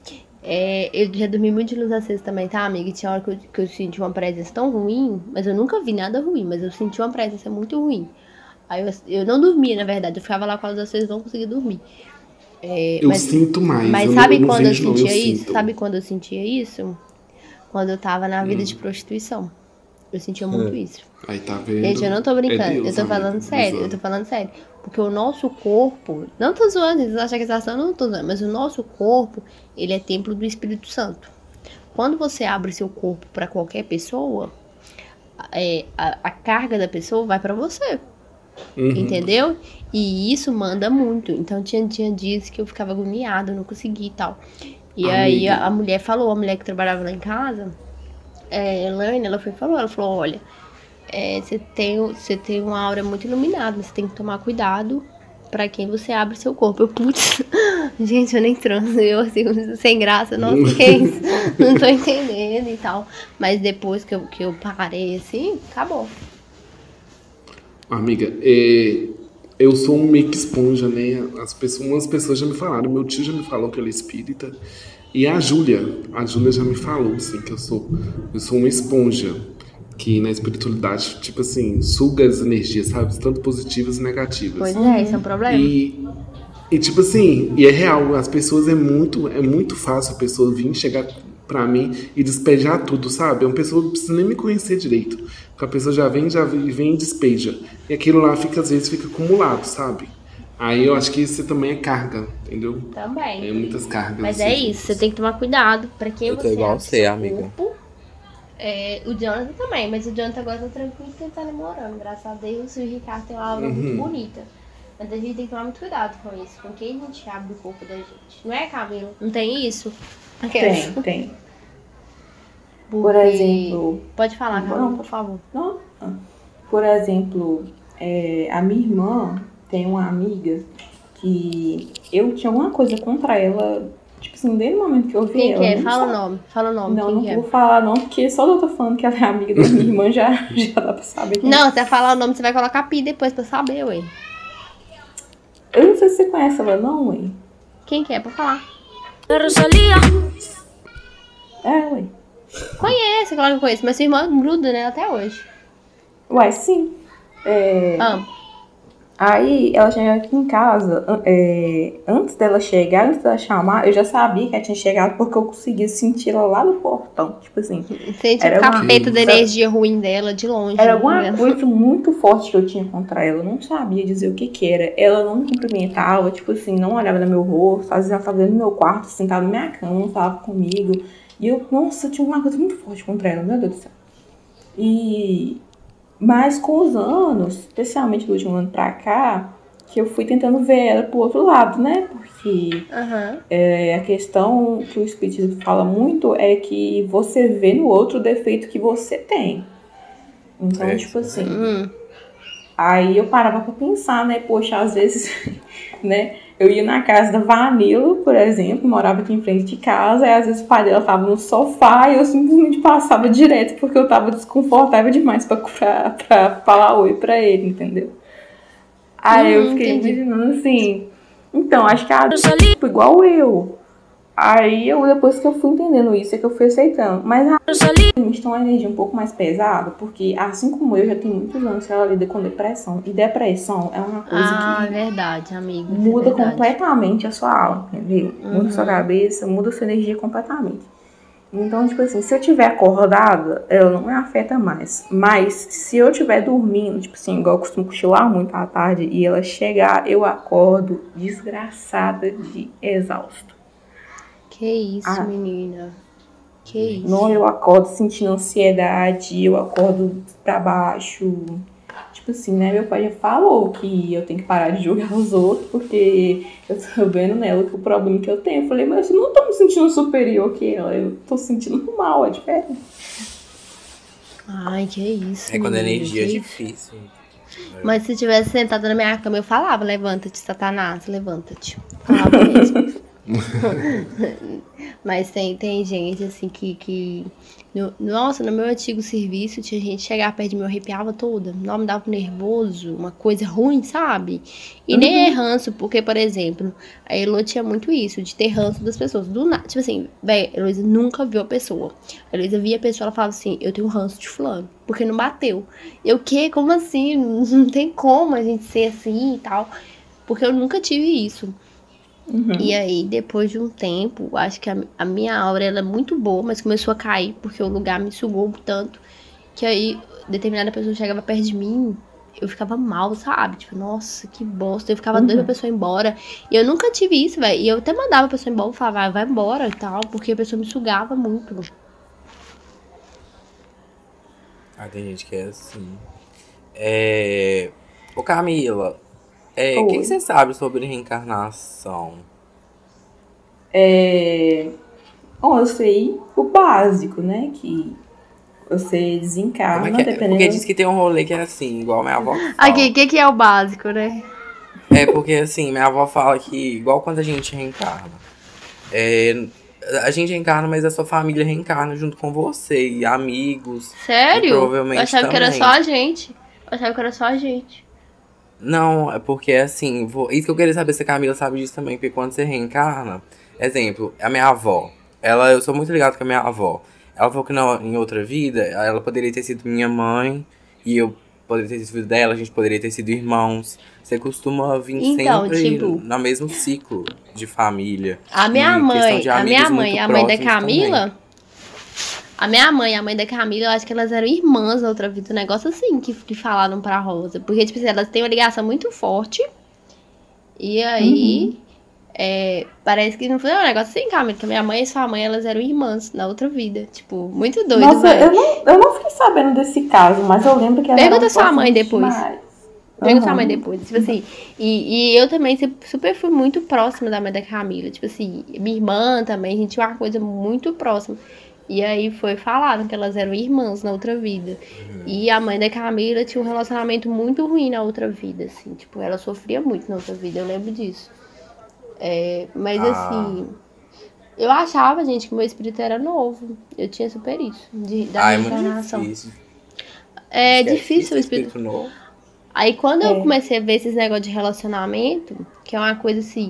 Eu já dormi muito de luz acesa também, tá, amiga? E tinha hora que eu senti uma presença tão ruim, mas eu nunca vi nada ruim, mas eu senti uma presença muito ruim. Aí eu não dormia, na verdade, eu ficava lá com a luz acesa e não conseguia dormir. Eu sinto mais. Mas sabe quando eu sentia isso? Sabe quando eu sentia isso? Quando eu tava na vida de prostituição. Eu sentia muito isso. Aí tá vendo? Gente, eu não tô brincando. Deus, eu tô falando sério. Eu tô falando sério. Porque o nosso corpo... Não tô zoando, vocês acham que essa não tô zoando. Mas o nosso corpo, ele é templo do Espírito Santo. Quando você abre seu corpo pra qualquer pessoa, a carga da pessoa vai pra você. Entendeu? E isso manda muito. Então tinha dias que eu ficava agoniada, eu não conseguia e tal. E aí a mulher que trabalhava lá em casa, Elaine, ela falou, olha, você tem uma aura muito iluminada, você tem que tomar cuidado pra quem você abre seu corpo. Eu, putz, gente, eu nem transo, eu assim, sem graça, nossa, que é isso? Não tô entendendo e tal. Mas depois que eu parei assim, acabou. Amiga, eu sou um meio que esponja, né? Umas pessoas já me falaram, meu tio já me falou que ele é espírita. E a Júlia já me falou, assim, que eu sou uma esponja. Que na espiritualidade, tipo assim, suga as energias, sabe? Tanto positivas e negativas. Pois é, esse é um problema. E tipo assim, e é real, as pessoas é muito fácil a pessoa vir chegar pra mim e despejar tudo, sabe? Uma pessoa não precisa nem me conhecer direito. Porque a pessoa já vem e despeja. E aquilo lá às vezes fica acumulado, sabe? Aí eu acho que isso também é carga, entendeu? Também. É muitas cargas. Mas assim, é isso, você tem que tomar cuidado pra quem Eu tô você igual abre você, seu amiga. corpo. O Jonathan também, mas o Jonathan agora tá tranquilo porque ele tá namorando, graças a Deus. E o Ricardo tem uma aura muito bonita. Mas a gente tem que tomar muito cuidado com isso, com quem a gente abre o corpo da gente. Não é, Camilo? Não tem isso? Tem. Porque... Por exemplo... Pode falar, Camilo, por favor. Não. Por exemplo, a minha irmã tem uma amiga que eu tinha alguma coisa contra ela, tipo assim, desde o momento que eu vi Quem ela. que é? Fala o nome. Não, quem não que é? vou falar não, porque só de eu tô falando que ela é amiga da minha irmã já dá pra saber. Não, se você falar o nome, você vai colocar pi depois pra saber, ué. Eu não sei se você conhece ela não, ué. Quem que é? Pra falar. Ué. Conhece, claro que eu conheço. Mas sua irmã gruda nela até hoje. Uai, sim. Amo. Aí ela chegou aqui em casa, antes dela chegar, antes dela chamar, eu já sabia que ela tinha chegado porque eu conseguia sentir ela lá no portão. Tipo assim, Sente era o capeta da energia ruim dela de longe. era alguma né? coisa muito forte que eu tinha contra ela. Eu não sabia dizer o que que era. Ela não me cumprimentava, tipo assim, não olhava no meu rosto. Às vezes ela estava dentro do meu quarto, sentada na minha cama, não falava comigo. E eu tinha uma coisa muito forte contra ela, meu Deus do céu. Mas com os anos, especialmente do último ano pra cá, que eu fui tentando ver ela pro outro lado, né? Porque a questão que o Espiritismo fala muito é que você vê no outro o defeito que você tem. Então, tipo assim, aí eu parava pra pensar, né? Poxa, às vezes, né? Eu ia na casa da Vanilla, por exemplo, morava aqui em frente de casa, e às vezes o pai dela tava no sofá e eu simplesmente passava direto porque eu tava desconfortável demais pra falar oi pra ele, entendeu? Aí eu fiquei imaginando assim, então, acho que a tipo, igual eu. Aí depois que eu fui entendendo isso, é que eu fui aceitando. Mas a gente tem uma energia um pouco mais pesada, porque assim como eu já tenho muitos anos que ela lida com depressão. E depressão é uma coisa que verdade, amigo. muda completamente a sua alma, entendeu? Muda a sua cabeça, muda a sua energia completamente. Então, tipo assim, se eu tiver acordada, ela não me afeta mais. Mas se eu estiver dormindo, tipo assim, igual eu costumo cochilar muito à tarde, e ela chegar, eu acordo desgraçada de exausto. Que isso, menina. Que isso. Não, eu acordo sentindo ansiedade, eu acordo pra baixo. Tipo assim, né? Meu pai já falou que eu tenho que parar de julgar os outros, porque eu tô vendo nela que o problema que eu tenho. Eu falei, mas eu não tô me sentindo superior que ela, eu tô sentindo mal, é diferente. Ai, que isso. É quando a menina, energia é que difícil. Mas se tivesse sentada na minha cama, eu falava, levanta-te, Satanás, levanta-te. Falava mesmo. Mas tem gente assim que nossa, no meu antigo serviço tinha gente que chegava perto de mim, eu arrepiava toda. Não me dava nervoso, uma coisa ruim, sabe? E nem é ranço, porque, por exemplo, a Elo tinha muito isso, de ter ranço das pessoas. Do nada, tipo assim, velho, a Heloísa nunca viu a pessoa. A Heloísa via a pessoa, ela falava assim, eu tenho ranço de fulano, porque não bateu. Eu, o quê? Como assim? Não tem como a gente ser assim e tal. Porque eu nunca tive isso. E aí, depois de um tempo, acho que a minha aura ela é muito boa, mas começou a cair, porque o lugar me sugou tanto, que aí determinada pessoa chegava perto de mim, eu ficava mal, sabe? Tipo, nossa, que bosta. Eu ficava doida pra pessoa ir embora. E eu nunca tive isso, velho. E eu até mandava a pessoa embora, eu falava, vai embora e tal, porque a pessoa me sugava muito. Ah, tem gente que é assim. Ô Camila, o que você sabe sobre reencarnação? Bom, eu sei o básico, né? Que você desencarna, Como é que é? dependendo... Porque diz que tem um rolê que é assim, igual minha avó fala. Aqui, o que é o básico, né? É porque assim, minha avó fala que, igual quando a gente reencarna, a gente reencarna, mas a sua família reencarna junto com você, e amigos. Sério? E provavelmente Eu achava que era também. só a gente. Eu achava que era só a gente. Não, é porque assim, isso que eu queria saber se a Camila sabe disso também, porque quando você reencarna, exemplo, a minha avó, eu sou muito ligado com a minha avó. Ela falou que em outra vida, ela poderia ter sido minha mãe, e eu poderia ter sido filho dela, a gente poderia ter sido irmãos. Você costuma vir Então, sempre tipo, no mesmo ciclo de família. A minha E mãe, questão de a amigos minha mãe muito e a mãe da próximos Camila. também. A minha mãe e a mãe da Camila, eu acho que elas eram irmãs na outra vida. Um negócio assim que falaram pra Rosa. Porque, tipo assim, elas têm uma ligação muito forte. E aí, parece que não foi um negócio assim, Camila. Que a minha mãe e sua mãe, elas eram irmãs na outra vida. Tipo, muito doido, Nossa, velho. eu não fiquei sabendo desse caso, mas eu lembro que ela Pergunta era sua mãe próxima depois. demais. Pergunta sua mãe depois. Tipo assim, e eu também super fui muito próxima da mãe da Camila. Tipo assim, minha irmã também, a gente tinha uma coisa muito próxima. E aí falaram que elas eram irmãs na outra vida. E a mãe da Camila tinha um relacionamento muito ruim na outra vida, assim. Tipo, ela sofria muito na outra vida, eu lembro disso. Mas assim, eu achava, gente, que meu espírito era novo. Eu tinha super isso, da É muito reencarnação. difícil. É difícil o espírito novo. Aí quando eu comecei a ver esses negócios de relacionamento, que é uma coisa assim,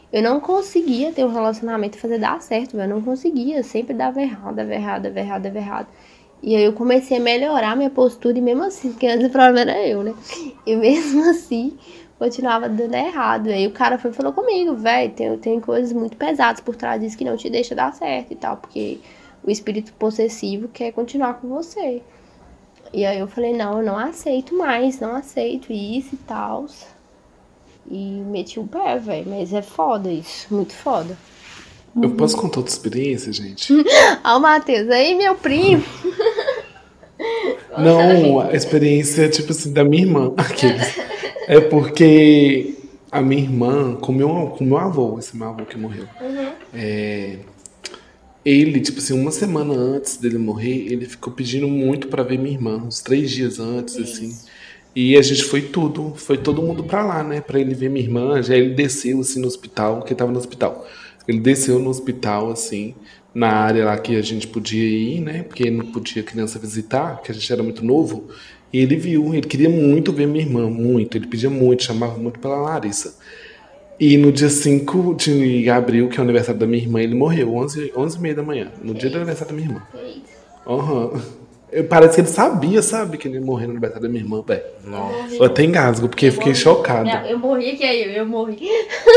Eu não conseguia ter um relacionamento e fazer dar certo, velho. Eu não conseguia. Sempre dava errado, dava errado, dava errado, dava errado. E aí eu comecei a melhorar minha postura e mesmo assim, porque antes o problema era eu, né? E mesmo assim, continuava dando errado. E aí o cara foi e falou comigo, velho, tem coisas muito pesadas por trás disso que não te deixa dar certo e tal, porque o espírito possessivo quer continuar com você. E aí eu falei, não, eu não aceito mais, não aceito isso e tal. E meti o pé, velho. Mas é foda isso, muito foda. Eu posso contar outra experiência, gente? Ó o Matheus, aí meu primo. Não, a experiência, tipo assim, da minha irmã. Aqueles. É porque a minha irmã, com meu avô, esse meu avô que morreu, ele, tipo assim, uma semana antes dele morrer, ele ficou pedindo muito pra ver minha irmã, uns 3 dias antes, assim. E a gente foi todo mundo pra lá, né, pra ele ver minha irmã. Já ele desceu, assim, no hospital, porque tava no hospital. Ele desceu no hospital, assim, na área lá que a gente podia ir, né, porque não podia criança visitar, que a gente era muito novo. E ele viu, ele queria muito ver minha irmã, muito. Ele pedia muito, chamava muito pela Larissa. E no dia 5 de abril, que é o aniversário da minha irmã, ele morreu, 11h30 da manhã, no dia do aniversário da minha irmã. Aham. Parece que ele sabia, sabe, que ele ia morrer no aniversário da minha irmã, velho. Eu até engasgo, porque eu fiquei chocada. Eu morri, que aí eu morri.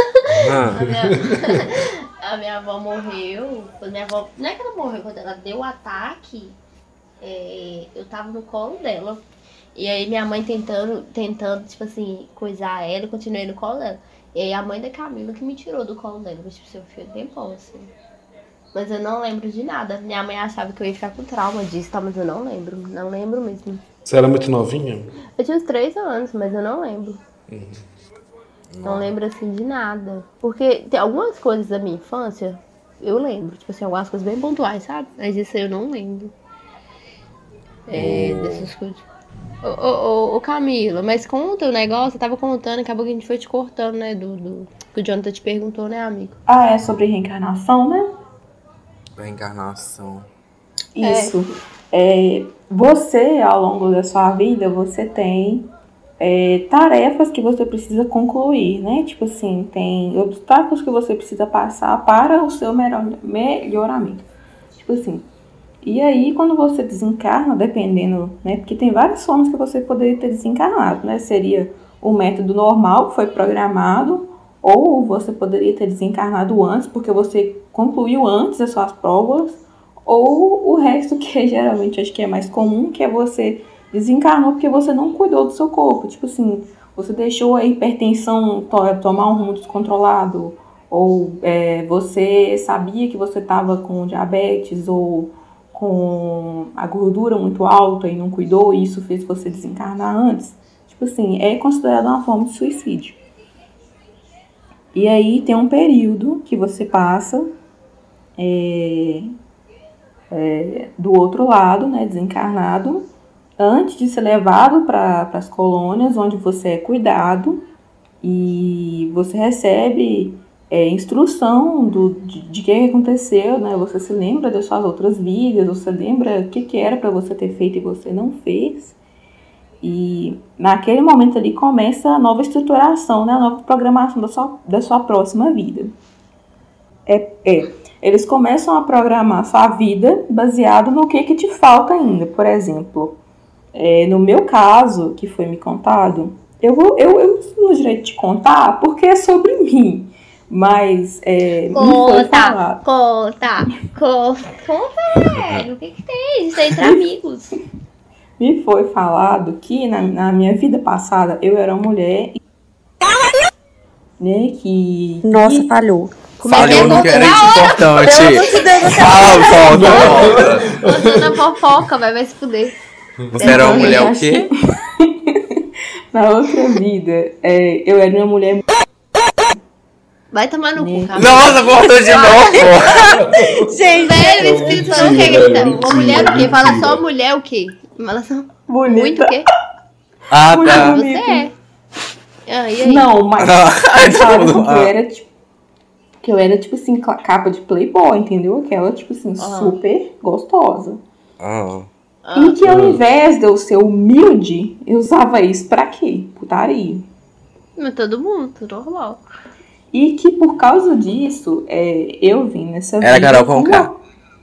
A minha avó morreu. Minha avó, não é que ela morreu, quando ela deu o ataque, eu tava no colo dela. E aí minha mãe tentando, tipo assim, coisar ela, eu continuei no colo dela. E aí a mãe da Camila que me tirou do colo dela, tipo, seu filho tempão, assim. Mas eu não lembro de nada. Minha mãe achava que eu ia ficar com trauma disso, tá? Mas eu não lembro. Não lembro mesmo. Você era muito novinha? Eu tinha uns 3 anos, mas eu não lembro. Não lembro, assim, de nada. Porque tem algumas coisas da minha infância, eu lembro. Tipo assim, algumas coisas bem pontuais, sabe? Mas isso aí eu não lembro. Dessas coisas. Ô, Camila, mas conta o negócio. Eu tava contando, acabou que a gente foi te cortando, né? Que o Jonathan te perguntou, né, amigo? É sobre reencarnação, né? Reencarnação. Isso. Você, ao longo da sua vida, você tem tarefas que você precisa concluir, né? Tipo assim, tem obstáculos que você precisa passar para o seu melhoramento. Tipo assim. E aí, quando você desencarna, dependendo, né? Porque tem várias formas que você poderia ter desencarnado, né? Seria o método normal, que foi programado, ou você poderia ter desencarnado antes, porque você concluiu antes as suas provas, ou o resto, que geralmente acho que é mais comum, que é você desencarnou porque você não cuidou do seu corpo. Tipo assim, você deixou a hipertensão tomar um rumo descontrolado, ou você sabia que você estava com diabetes, ou com a gordura muito alta e não cuidou, e isso fez você desencarnar antes. Tipo assim, é considerado uma forma de suicídio. E aí tem um período que você passa do outro lado, né, desencarnado, antes de ser levado para as colônias, onde você é cuidado e você recebe instrução de que aconteceu, né? Você se lembra das suas outras vidas, você lembra o que era para você ter feito e você não fez. E naquele momento ali começa a nova estruturação, né? A nova programação da sua próxima vida. Eles começam a programar a sua vida baseado no que te falta ainda. Por exemplo, no meu caso, que foi me contado, eu não direito de contar porque é sobre mim. Mas me foi falado. Conta, velho. O que tem? Isso é entre amigos. Me foi falado que na minha vida passada eu era uma mulher, né, que... Nossa, falhou. Falhou, não quero isso importante. Volta. Você na fofoca, vai se fuder. Você era uma mulher o quê? Na outra vida, eu era uma mulher... Vai tomar no cu, cara. Nossa, voltou de novo. Gente, velho, o espírito não quer gritar. Uma mulher o quê? Fala só mulher o quê? Fala só bonita. Muito o quê? Ah, tá. Você é. E aí? Não, mas sabe que eu era tipo assim, capa de Playboy, entendeu? Aquela tipo assim, super gostosa. E que ao invés de eu ser humilde, eu usava isso pra quê? Putaria. Mas todo mundo, normal. E que por causa disso, eu vim nessa vida. Era Carol com K.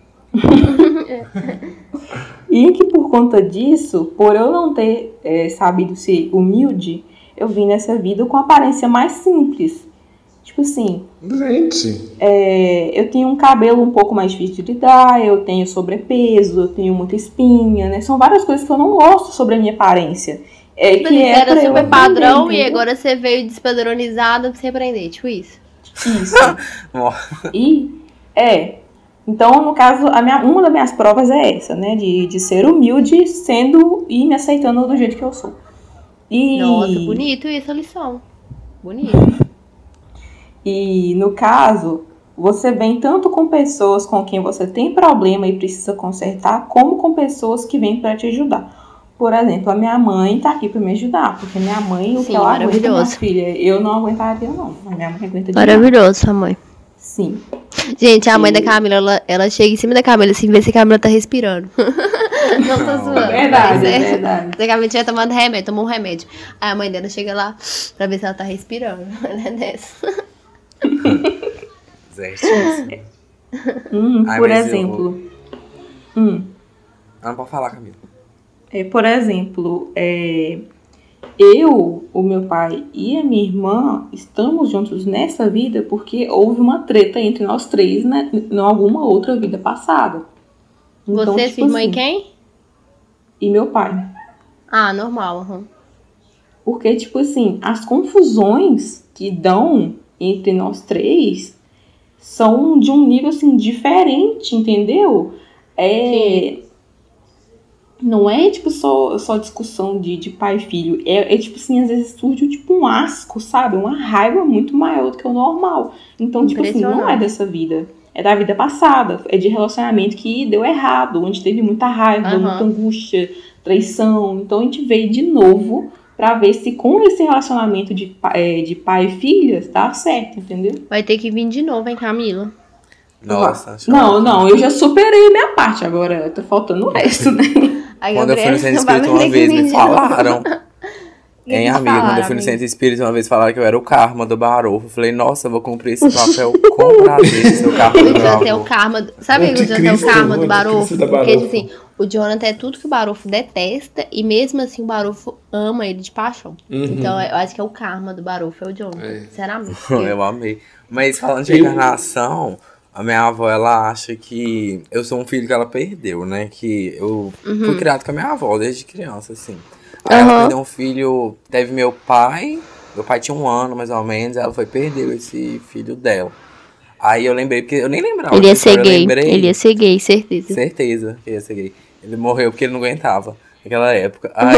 E que por conta disso, por eu não ter sabido ser humilde, eu vim nessa vida com aparência mais simples. Tipo assim, Gente, eu tenho um cabelo um pouco mais difícil de lidar, eu tenho sobrepeso, eu tenho muita espinha, né? São várias coisas que eu não gosto sobre a minha aparência. Que era pra eu super padrão aprender, e agora você veio despadronizada pra você aprender, tipo isso. Isso. Então, no caso, uma das minhas provas é essa, né? De ser humilde, sendo e me aceitando do jeito que eu sou. Nossa, bonito essa lição. Bonito. E, no caso, você vem tanto com pessoas com quem você tem problema e precisa consertar, como com pessoas que vêm para te ajudar. Por exemplo, a minha mãe tá aqui para me ajudar, porque minha mãe, o que ela aguenta, minha filha, eu não aguentaria, não. A minha mãe aguenta demais. Maravilhoso, sua mãe. Sim. Gente, a mãe da Camila, ela chega em cima da Camila assim, vê se a Camila tá respirando. Não tô zoando. Verdade, é verdade. Se a Camila tiver tomando remédio, tomou um remédio. Aí a mãe dela chega lá pra ver se ela tá respirando. Ela é dessa. Por exemplo. Não pode falar, Camila. Por exemplo, eu, o meu pai e a minha irmã estamos juntos nessa vida porque houve uma treta entre nós três, né, em alguma outra vida passada. Então, você, tipo sua irmã assim, e quem? E meu pai. Ah, normal. Uhum. Porque, tipo assim, as confusões que dão entre nós três são de um nível, assim, diferente, entendeu? Não é, tipo, só discussão de pai e filho. Tipo assim, às vezes surge, tipo, um asco, sabe? Uma raiva muito maior do que o normal. Então, tipo assim, não é dessa vida. É da vida passada. É de relacionamento que deu errado, onde teve muita raiva, muita angústia, traição. Então, a gente veio de novo pra ver se com esse relacionamento de pai e filha dá certo, entendeu? Vai ter que vir de novo, hein, Camila? Nossa. Não, eu já superei a minha parte. Agora tá faltando o resto, né? Quando eu fui no Centro Espírita uma vez, me falaram. Hein, amiga? Quando eu fui no Centro Espírita uma vez, falaram que eu era o karma do Barofo. Eu falei, nossa, eu vou cumprir esse papel com prazer, seu karma do Barofo. É o karma. Sabe o que o Jonathan é o karma do Barofo? Porque, assim, o Jonathan é tudo que o Barofo detesta e mesmo assim o Barofo ama ele de paixão. Então eu acho que é o karma do Barofo, é o Jonathan. Sinceramente. Eu amei. Mas falando de reencarnação, a minha avó, ela acha que eu sou um filho que ela perdeu, né? Que eu fui criado com a minha avó desde criança, assim. Aí ela perdeu um filho, teve meu pai tinha 1 ano, mais ou menos, ela perdeu esse filho dela. Aí eu lembrei, porque eu nem lembrava. Ele ia ser gay, certeza. Certeza que ia ser gay. Ele morreu porque ele não aguentava naquela época. Aí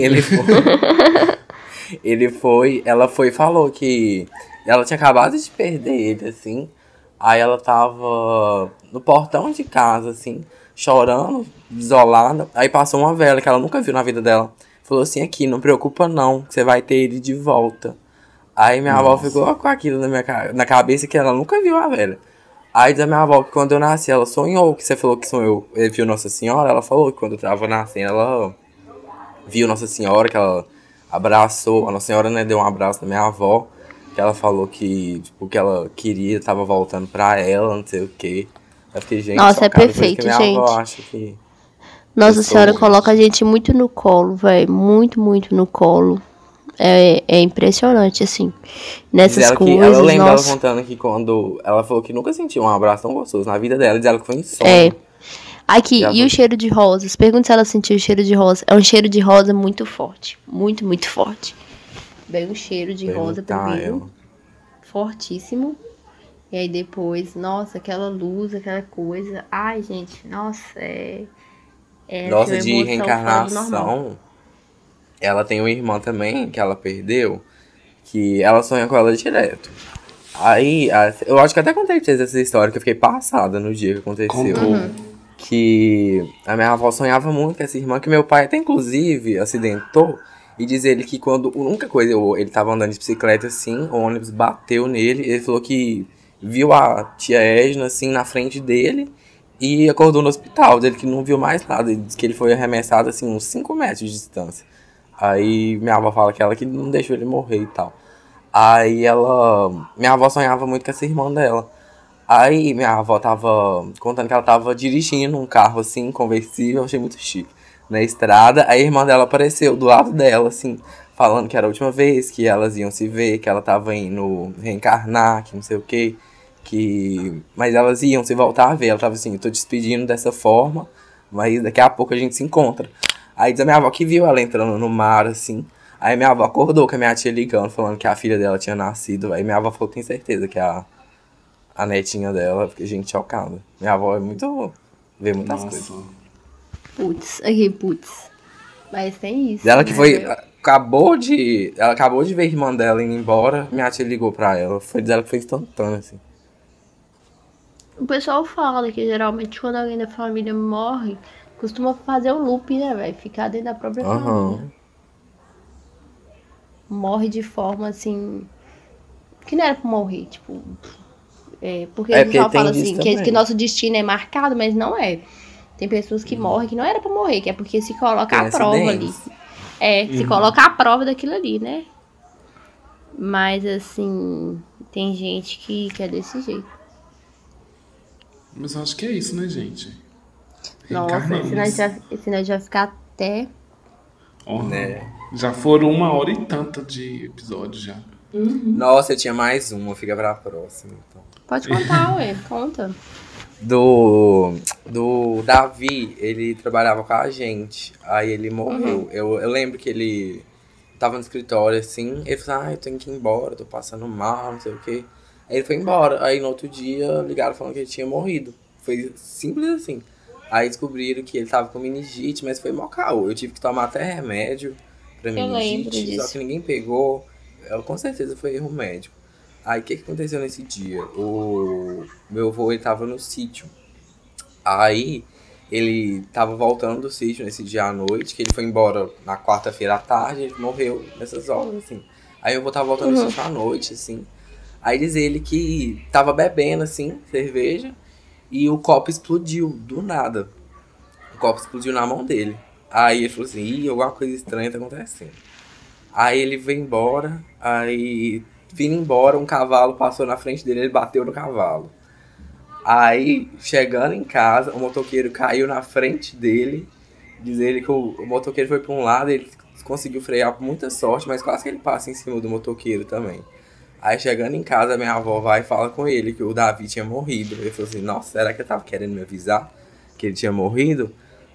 ela foi e falou que ela tinha acabado de perder ele, assim. Aí ela tava no portão de casa, assim, chorando, isolada. Aí passou uma velha que ela nunca viu na vida dela. Falou assim, aqui, não preocupa não, que você vai ter ele de volta. Aí minha avó ficou com aquilo na cabeça que ela nunca viu a velha. Aí diz a minha avó que quando eu nasci, ela sonhou, que você falou que sonhou, viu Nossa Senhora. Ela falou que quando eu tava nascendo, ela viu Nossa Senhora, que ela abraçou. A Nossa Senhora, né, deu um abraço na minha avó. Que ela falou que, tipo, que ela queria, tava voltando pra ela, não sei o quê. Eu fiquei, gente, nossa, é perfeito, minha gente. Avó acha que Nossa Senhora coloca a gente muito no colo, velho. Muito, muito no colo. É impressionante, assim. Nessas coisas, eu lembro ela contando que quando ela falou que nunca sentiu um abraço tão gostoso na vida dela, diz ela que foi insônia. Aqui, e o cheiro de rosas? Pergunta se ela sentiu o cheiro de rosa. É um cheiro de rosa muito forte. Muito, muito forte. Veio um cheiro de rosa primeiro. Fortíssimo. E aí depois, nossa, aquela luz, aquela coisa. Ai, gente, nossa, nossa, de reencarnação. Ela tem uma irmã também, que ela perdeu, que ela sonha com ela direto. Aí, eu acho que até contei pra vocês essa história, que eu fiquei passada no dia que aconteceu. Que a minha avó sonhava muito com essa irmã, que meu pai até inclusive acidentou. E diz ele que quando, a única coisa, ele tava andando de bicicleta assim, o ônibus bateu nele, ele falou que viu a tia Edna assim na frente dele e acordou no hospital, dele que não viu mais nada, ele disse que ele foi arremessado assim uns 5 metros de distância. Aí minha avó fala que ela que não deixou ele morrer e tal. Aí minha avó sonhava muito com essa irmã dela. Aí minha avó tava contando que ela tava dirigindo um carro assim, conversível, eu achei muito chique. Na estrada, aí a irmã dela apareceu do lado dela, assim, falando que era a última vez que elas iam se ver, que ela tava indo reencarnar, que não sei o quê. Mas elas iam se voltar a ver. Ela tava assim, eu tô despedindo dessa forma, mas daqui a pouco a gente se encontra. Aí diz a minha avó que viu ela entrando no mar, assim. Aí minha avó acordou com a minha tia ligando, falando que a filha dela tinha nascido. Aí minha avó falou que tem certeza que a netinha dela, fiquei gente chocada. Minha avó é muito... vê muitas coisas. Putz. Mas tem isso. Ela que foi... Ela acabou de ver a irmã dela indo embora, minha tia ligou pra ela. Foi dela que foi instantâneo, assim. O pessoal fala que geralmente quando alguém da família morre, costuma fazer um loop, né, velho? Ficar dentro da própria família. Morre de forma assim. Que não era pra morrer, tipo. Porque o pessoal fala assim, que nosso destino é marcado, mas não é. Tem pessoas que morrem que não era pra morrer, que é porque se coloca a prova ali. Se coloca a prova daquilo ali, né? Mas assim, tem gente que é desse jeito. Mas eu acho que é isso, né, gente? Nossa, senão a gente vai ficar até... Né? Já foram 1h e tanta de episódio já. Nossa, eu tinha mais uma, fica pra próxima, então. Pode contar, ué, conta. Do Davi, ele trabalhava com a gente, aí ele morreu. Eu lembro que ele tava no escritório, assim, ele falou, eu tenho que ir embora, tô passando mal, não sei o quê. Aí ele foi embora, aí no outro dia ligaram falando que ele tinha morrido. Foi simples assim. Aí descobriram que ele tava com meningite, mas foi mó caô. Eu tive que tomar até remédio pra meningite, só que ninguém pegou. Com certeza foi erro médico. Aí o que aconteceu nesse dia? O meu avô, ele tava no sítio. Aí ele tava voltando do sítio nesse dia à noite, que ele foi embora na quarta-feira à tarde, ele morreu nessas horas, assim. Aí eu vou estar voltando do sítio à noite, assim. Aí diz ele que tava bebendo, assim, cerveja, e o copo explodiu, do nada. O copo explodiu na mão dele. Aí ele falou assim, alguma coisa estranha tá acontecendo. Aí ele veio embora, aí vindo embora, um cavalo passou na frente dele, ele bateu no cavalo. Aí, chegando em casa, o motoqueiro caiu na frente dele, diz ele que o motoqueiro foi pra um lado, ele conseguiu frear com muita sorte, mas quase que ele passa em cima do motoqueiro também. Aí chegando em casa, minha avó vai e fala com ele que o Davi tinha morrido. Ele falou assim, nossa, será que ele tava querendo me avisar que ele tinha morrido?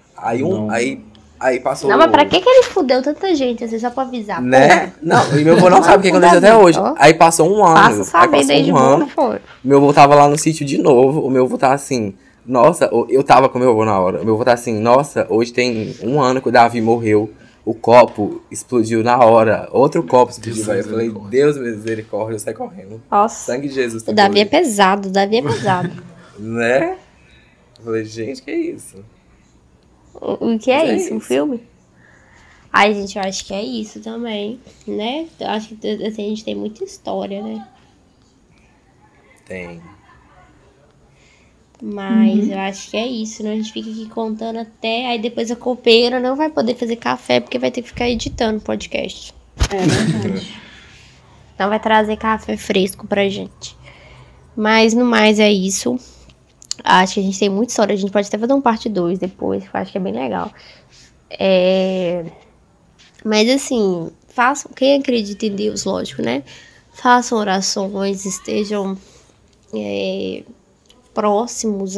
Aí passou... Não, mas pra que ele fudeu tanta gente, assim, só pra avisar? Né? Porra. Não, e meu avô não sabe o que aconteceu até hoje. Aí passou um ano. Passa sabendo desde ano. Meu avô tava lá no sítio de novo. O meu avô tá assim... Nossa, eu tava com meu avô na hora. O meu avô tá assim, nossa, hoje tem 1 ano que o Davi morreu. O copo explodiu na hora. Outro copo explodiu, velho. Eu falei, Deus misericórdia, eu saí correndo. Nossa. Sangue de Jesus. O Davi é pesado, Né? Eu falei, gente, que é isso? O que é isso? Um filme? Ai, gente, eu acho que é isso também, né? Eu acho que assim, a gente tem muita história, né? Tem. Mas eu acho que é isso, né? A gente fica aqui contando até... Aí depois a copeira não vai poder fazer café, porque vai ter que ficar editando o podcast. É verdade. Então vai trazer café fresco pra gente. Mas no mais é isso. Acho que a gente tem muita história. A gente pode até fazer um parte 2 depois, que eu acho que é bem legal. Mas assim, façam... Quem acredita em Deus, lógico, né? Façam orações, estejam próximos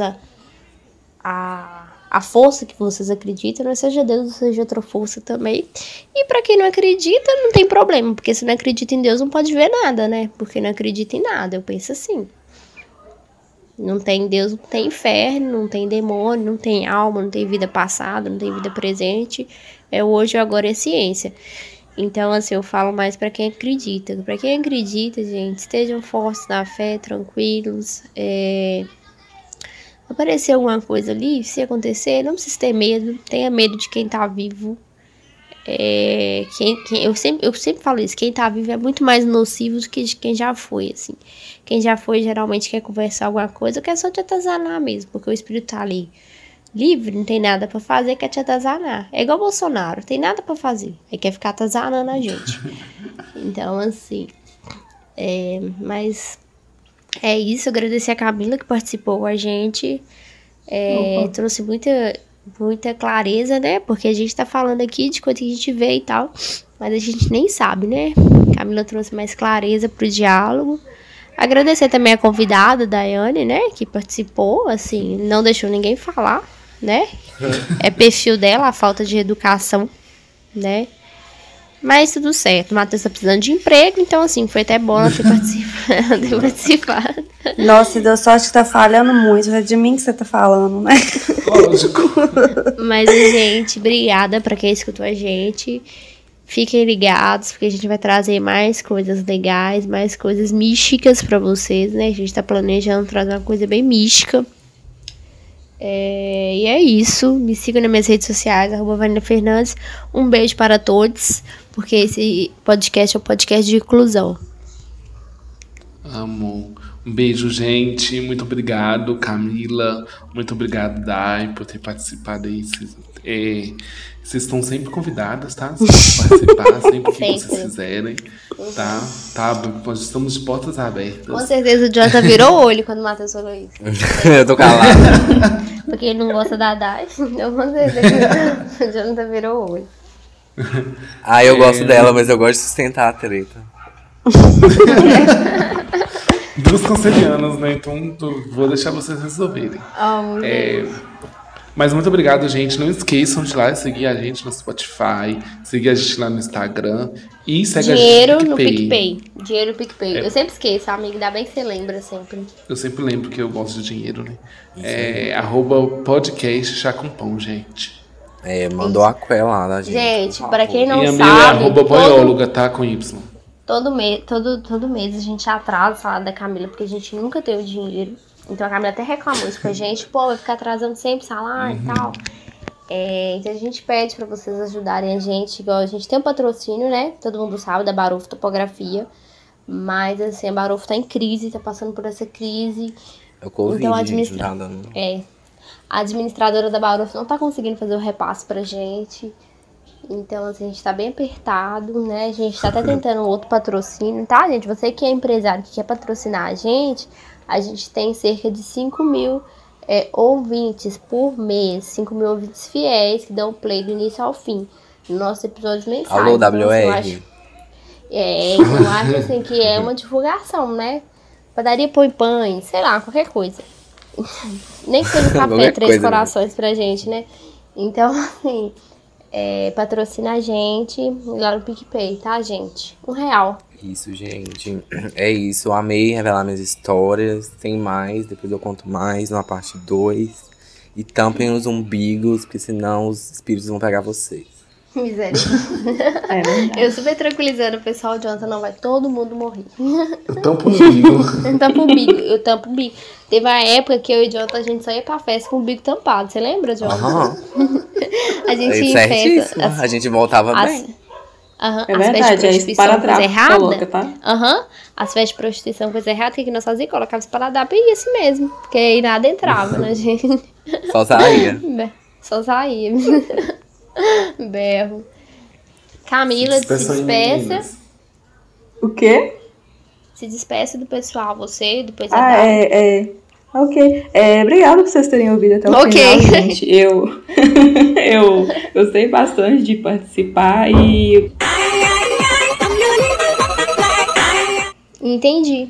a força que vocês acreditam, não seja Deus, ou seja outra força também. E pra quem não acredita, não tem problema, porque se não acredita em Deus, não pode ver nada, né? Porque não acredita em nada, eu penso assim. Não tem Deus, não tem inferno, não tem demônio, não tem alma, não tem vida passada, não tem vida presente. É hoje, agora é ciência. Então, assim, eu falo mais pra quem acredita. Pra quem acredita, gente, estejam fortes na fé, tranquilos. Aparecer alguma coisa ali, se acontecer, não precisa ter medo. Tenha medo de quem tá vivo. Eu sempre falo isso, quem tá vivo é muito mais nocivo do que quem já foi, assim. Quem já foi geralmente quer conversar alguma coisa, ou quer só te atazanar mesmo, porque o espírito tá ali livre, não tem nada pra fazer, quer te atazanar. É igual o Bolsonaro, tem nada pra fazer, aí quer ficar atazanando a gente. Então, assim, Mas é isso, agradecer a Camila que participou com a gente. Trouxe muita clareza, né? Porque a gente tá falando aqui de coisa que a gente vê e tal, mas a gente nem sabe, né? A Camila trouxe mais clareza pro diálogo. Agradecer também a convidada, Daiane, né? Que participou, assim, não deixou ninguém falar, né? É perfil dela, a falta de educação, né? Mas tudo certo. O Matheus tá precisando de emprego, então, assim, foi até bom ela ter participado. Nossa, deu sorte que tá falhando muito. É de mim que você tá falando, né? Lógico. Mas, gente, obrigada pra quem escutou a gente. Fiquem ligados, porque a gente vai trazer mais coisas legais, mais coisas místicas pra vocês, né? A gente tá planejando trazer uma coisa bem mística. E é isso. Me sigam nas minhas redes sociais, @Vanina Fernandes. Um beijo para todos, porque esse podcast é um podcast de inclusão. Amo. Um beijo, gente. Muito obrigado, Camila. Muito obrigado, Dai, por ter participado aí. Vocês estão sempre convidadas, tá? Vocês podem participar sempre que vocês quiserem. Tá? Estamos de portas abertas. Com certeza o Jonathan virou o olho quando o Matheus falou isso. Eu tô calada. Porque ele não gosta da Dai. Então, com certeza o Jonathan virou o olho. Eu gosto dela, mas eu gosto de sustentar a treta. Duas cancerianas, né? Então vou deixar vocês resolverem. Mas muito obrigado, gente. Não esqueçam de ir lá seguir a gente no Spotify, seguir a gente lá no Instagram e segue Dinheiro a gente no PicPay. Dinheiro no PicPay. Eu sempre esqueço, amigo. Ainda bem que você lembra sempre. Eu sempre lembro que eu gosto de dinheiro, né? @podcast Chá com Pão, gente. Mandou a Qué lá da gente. Gente, pra quem não e a minha sabe... @boióloga, tá? Com Y. Todo mês a gente atrasa o salário da Camila, porque a gente nunca tem o dinheiro. Então a Camila até reclamou isso com a gente. Pô, vai ficar atrasando sempre o salário e tal. Então a gente pede pra vocês ajudarem a gente. Igual a gente tem um patrocínio, né? Todo mundo sabe, da Barufo Topografia. Mas assim, a Barufo tá em crise, tá passando por essa crise. É o Covid, então, gente, não tá dando. a administradora da Barufo não tá conseguindo fazer o repasse pra gente. Então, assim, a gente tá bem apertado, né? A gente tá até tentando um outro patrocínio, tá, gente? Você que é empresário, que quer patrocinar a gente tem cerca de 5.000 ouvintes por mês. 5.000 ouvintes fiéis que dão play do início ao fim nos nossos episódios mensais. Alô, então, WR. Eu acho, assim, que é uma divulgação, né? Padaria Põe Pães, sei lá, qualquer coisa. Nem que seja um café 3 corações pra gente, né? Então, assim... patrocina a gente lá no PicPay, tá, gente? R$1. Isso, gente. É isso. Eu amei revelar minhas histórias. Tem mais, depois eu conto mais na parte 2. E tampem os umbigos, porque senão os espíritos vão pegar vocês. Misericórdia. Eu super tranquilizando o pessoal, Jonathan, não vai todo mundo morrer. Eu tampo o umbigo. Eu tampo o umbigo. Teve uma época que eu e o Jonathan, a gente só ia pra festa com o umbigo tampado. Você lembra, Jonathan? A gente ia em festa. A gente voltava bem. É verdade, é esparadrapo, coloca, tá? As festas de prostituição, coisa errada, o que nós fazíamos? Colocava esparadrapo e ia assim mesmo. Porque aí nada entrava, né, gente? Só saía. Só saía. Berro. Camila, se despeça. O quê? Se despeça do pessoal, você, depois Ok. Obrigada por vocês terem ouvido até o final, gente. Eu gostei bastante de participar e... Entendi.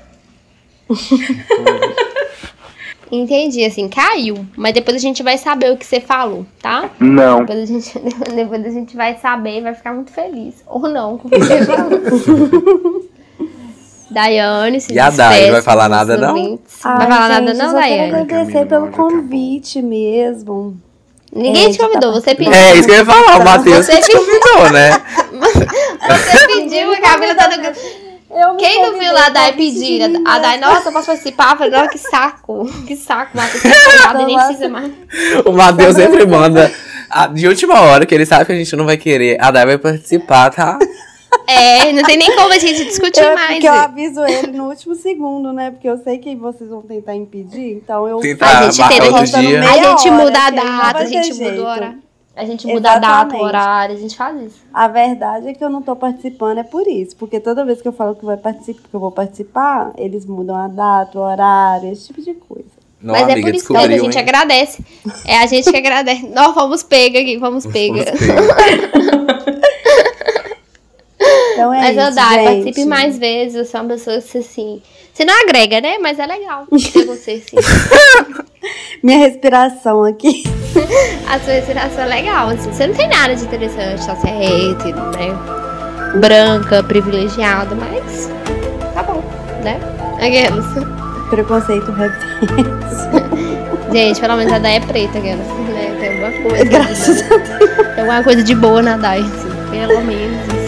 Entendi, assim, caiu. Mas depois a gente vai saber o que você falou, tá? Não. Depois a gente vai saber e vai ficar muito feliz. Ou não, com o que você falou. Daiane, se E a Dai vai falar nada, não? Vai falar nada, não, Daiane? Eu quero agradecer pelo convite mesmo. Ninguém te convidou, você pediu. É isso que eu ia falar, o Matheus que te convidou, né? Você pediu, a Camila tá no... Quem não viu lá a Dai pedir? A Dai, nossa, eu posso participar? Eu falei, não, que saco. Que saco, Matheus. Nem precisa mais. O Matheus sempre manda de última hora, que ele sabe que a gente não vai querer. A Dai vai participar, tá? Não tem nem como a gente discutir mais. Porque eu aviso ele no último segundo, né? Porque eu sei que vocês vão tentar impedir, então eu... Tentar marcar outro dia. A gente muda a data, a gente muda o horário. A gente muda a data, o Exatamente. horário, a gente faz isso. A verdade é que eu não tô participando, é por isso. Porque toda vez que eu falo que eu vou participar, eles mudam a data, o horário, esse tipo de coisa. Não, Mas amiga, é por isso que descobriu, a gente hein? agradece. É a gente que agradece. Nós vamos pega aqui, vamos pega. Então é Mas, isso, Odário, gente. participe mais vezes. Você é uma pessoa que você, assim... Você não agrega, né? Mas é legal ter você, sim. Minha respiração aqui. A sua respiração é legal, assim. Você não tem nada de interessante, só você é hétero, né? Branca, privilegiada, mas... Tá bom, né? Aquelas. Preconceito reverso. Gente, pelo menos a Dai é preta, aquelas. Né? Tem alguma coisa. Graças a Deus. Tem alguma coisa de boa na Dai, assim. Pelo menos isso.